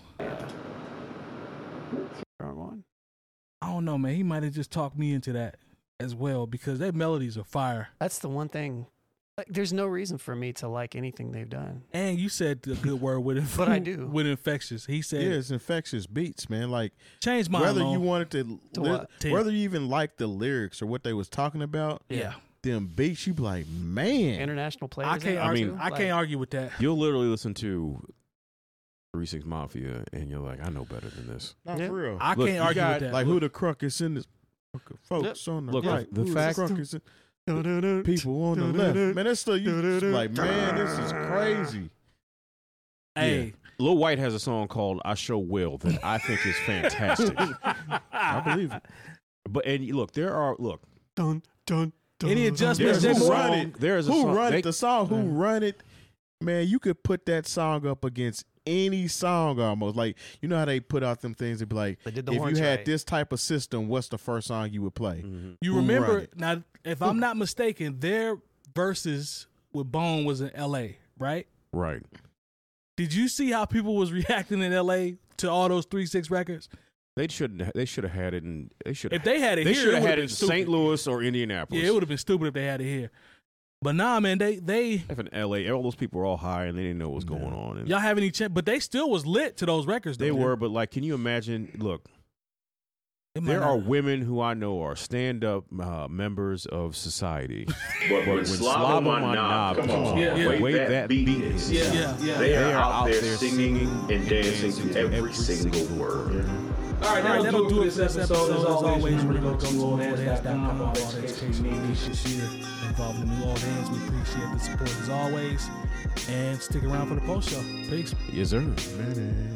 [SPEAKER 4] Wrong one.
[SPEAKER 2] I don't know, man. He might have just talked me into that as well because their melodies are fire.
[SPEAKER 4] That's the one thing. Like, there's no reason for me to like anything they've done.
[SPEAKER 2] And you said the good word with inf-
[SPEAKER 4] But I do.
[SPEAKER 2] with infectious. He said
[SPEAKER 5] Yeah, it's infectious beats, man. Like
[SPEAKER 2] change my
[SPEAKER 5] whether
[SPEAKER 2] Long.
[SPEAKER 5] you wanted to,
[SPEAKER 4] To
[SPEAKER 5] li-
[SPEAKER 4] what?
[SPEAKER 2] Ten.
[SPEAKER 5] whether you even liked the lyrics or what they was talking about,
[SPEAKER 2] Yeah.
[SPEAKER 5] them beats, you be like, man,
[SPEAKER 4] International players.
[SPEAKER 2] I can't
[SPEAKER 4] in it,
[SPEAKER 3] I
[SPEAKER 2] argue.
[SPEAKER 3] mean-
[SPEAKER 2] I
[SPEAKER 4] like,
[SPEAKER 2] can't argue with that.
[SPEAKER 3] You'll literally listen to Three Six Mafia, and you're like, I know better than this.
[SPEAKER 5] not
[SPEAKER 4] Yeah.
[SPEAKER 5] for real.
[SPEAKER 2] I
[SPEAKER 3] Look,
[SPEAKER 2] can't
[SPEAKER 3] you
[SPEAKER 2] argue
[SPEAKER 3] got,
[SPEAKER 2] with that.
[SPEAKER 5] Like who the crunk is in this, folks on the
[SPEAKER 3] Look,
[SPEAKER 5] right,
[SPEAKER 3] the
[SPEAKER 5] who
[SPEAKER 3] fact-
[SPEAKER 5] crunk is in, people on the left. Man, that's still you just like, man, this is crazy.
[SPEAKER 2] Hey,
[SPEAKER 3] Lil White has a song called "I Show Will" that I think is fantastic.
[SPEAKER 5] I believe it.
[SPEAKER 3] But and look, there are look.
[SPEAKER 4] Dun, dun, dun,
[SPEAKER 2] Any
[SPEAKER 4] dun.
[SPEAKER 2] adjustments
[SPEAKER 5] There's
[SPEAKER 2] they
[SPEAKER 5] who
[SPEAKER 2] move
[SPEAKER 5] run
[SPEAKER 2] on.
[SPEAKER 5] it.
[SPEAKER 3] There is a
[SPEAKER 5] Who
[SPEAKER 3] song,
[SPEAKER 5] run
[SPEAKER 3] they-
[SPEAKER 5] it? The song Who
[SPEAKER 2] Yeah.
[SPEAKER 5] Run It, man, you could put that song up against any song almost. Like, you know how they put out them things, they'd be like,
[SPEAKER 4] They did the
[SPEAKER 5] if you
[SPEAKER 4] horns
[SPEAKER 5] had
[SPEAKER 4] right.
[SPEAKER 5] this type of system, what's the first song you would play?
[SPEAKER 3] Mhm.
[SPEAKER 2] You
[SPEAKER 5] Who Run
[SPEAKER 2] remember
[SPEAKER 5] It?
[SPEAKER 2] now? If I'm not mistaken, their verses with Bone was in L A, right?
[SPEAKER 3] Right.
[SPEAKER 2] Did you see how people was reacting in L A to all those three six records?
[SPEAKER 3] They shouldn't. They should have had it in. They should.
[SPEAKER 2] If they had it
[SPEAKER 3] They
[SPEAKER 2] here,
[SPEAKER 3] should have
[SPEAKER 2] would've
[SPEAKER 3] had
[SPEAKER 2] been
[SPEAKER 3] it in
[SPEAKER 2] stupid.
[SPEAKER 3] Saint Louis or Indianapolis.
[SPEAKER 2] Yeah, it would have been stupid if they had it here. But nah, man, they they
[SPEAKER 3] If in L A, all those people were all high and they didn't know what was going on. And
[SPEAKER 2] y'all have any chance? But they still was lit to those records. Though.
[SPEAKER 3] they were, but like, can you imagine? Look,
[SPEAKER 2] It might
[SPEAKER 3] there
[SPEAKER 2] not-
[SPEAKER 3] are women who I know are stand-up uh, members of society.
[SPEAKER 7] But when Slob on my knob comes on,
[SPEAKER 2] Yeah, yeah.
[SPEAKER 7] wait,
[SPEAKER 3] Wait
[SPEAKER 7] that,
[SPEAKER 3] that
[SPEAKER 7] beat
[SPEAKER 3] beat
[SPEAKER 7] hits.
[SPEAKER 2] Yeah, yeah, yeah.
[SPEAKER 7] They,
[SPEAKER 3] They
[SPEAKER 7] are, out there
[SPEAKER 3] singing
[SPEAKER 7] singing and dancing to every single word.
[SPEAKER 2] All right, that'll, that'll do it for this episode. As always, we're going to go to old hands dot com. All the education you need this year involving the new old hands. We appreciate the support as always. And stick around for the post show. Peace.
[SPEAKER 3] Yes, sir.
[SPEAKER 5] Man,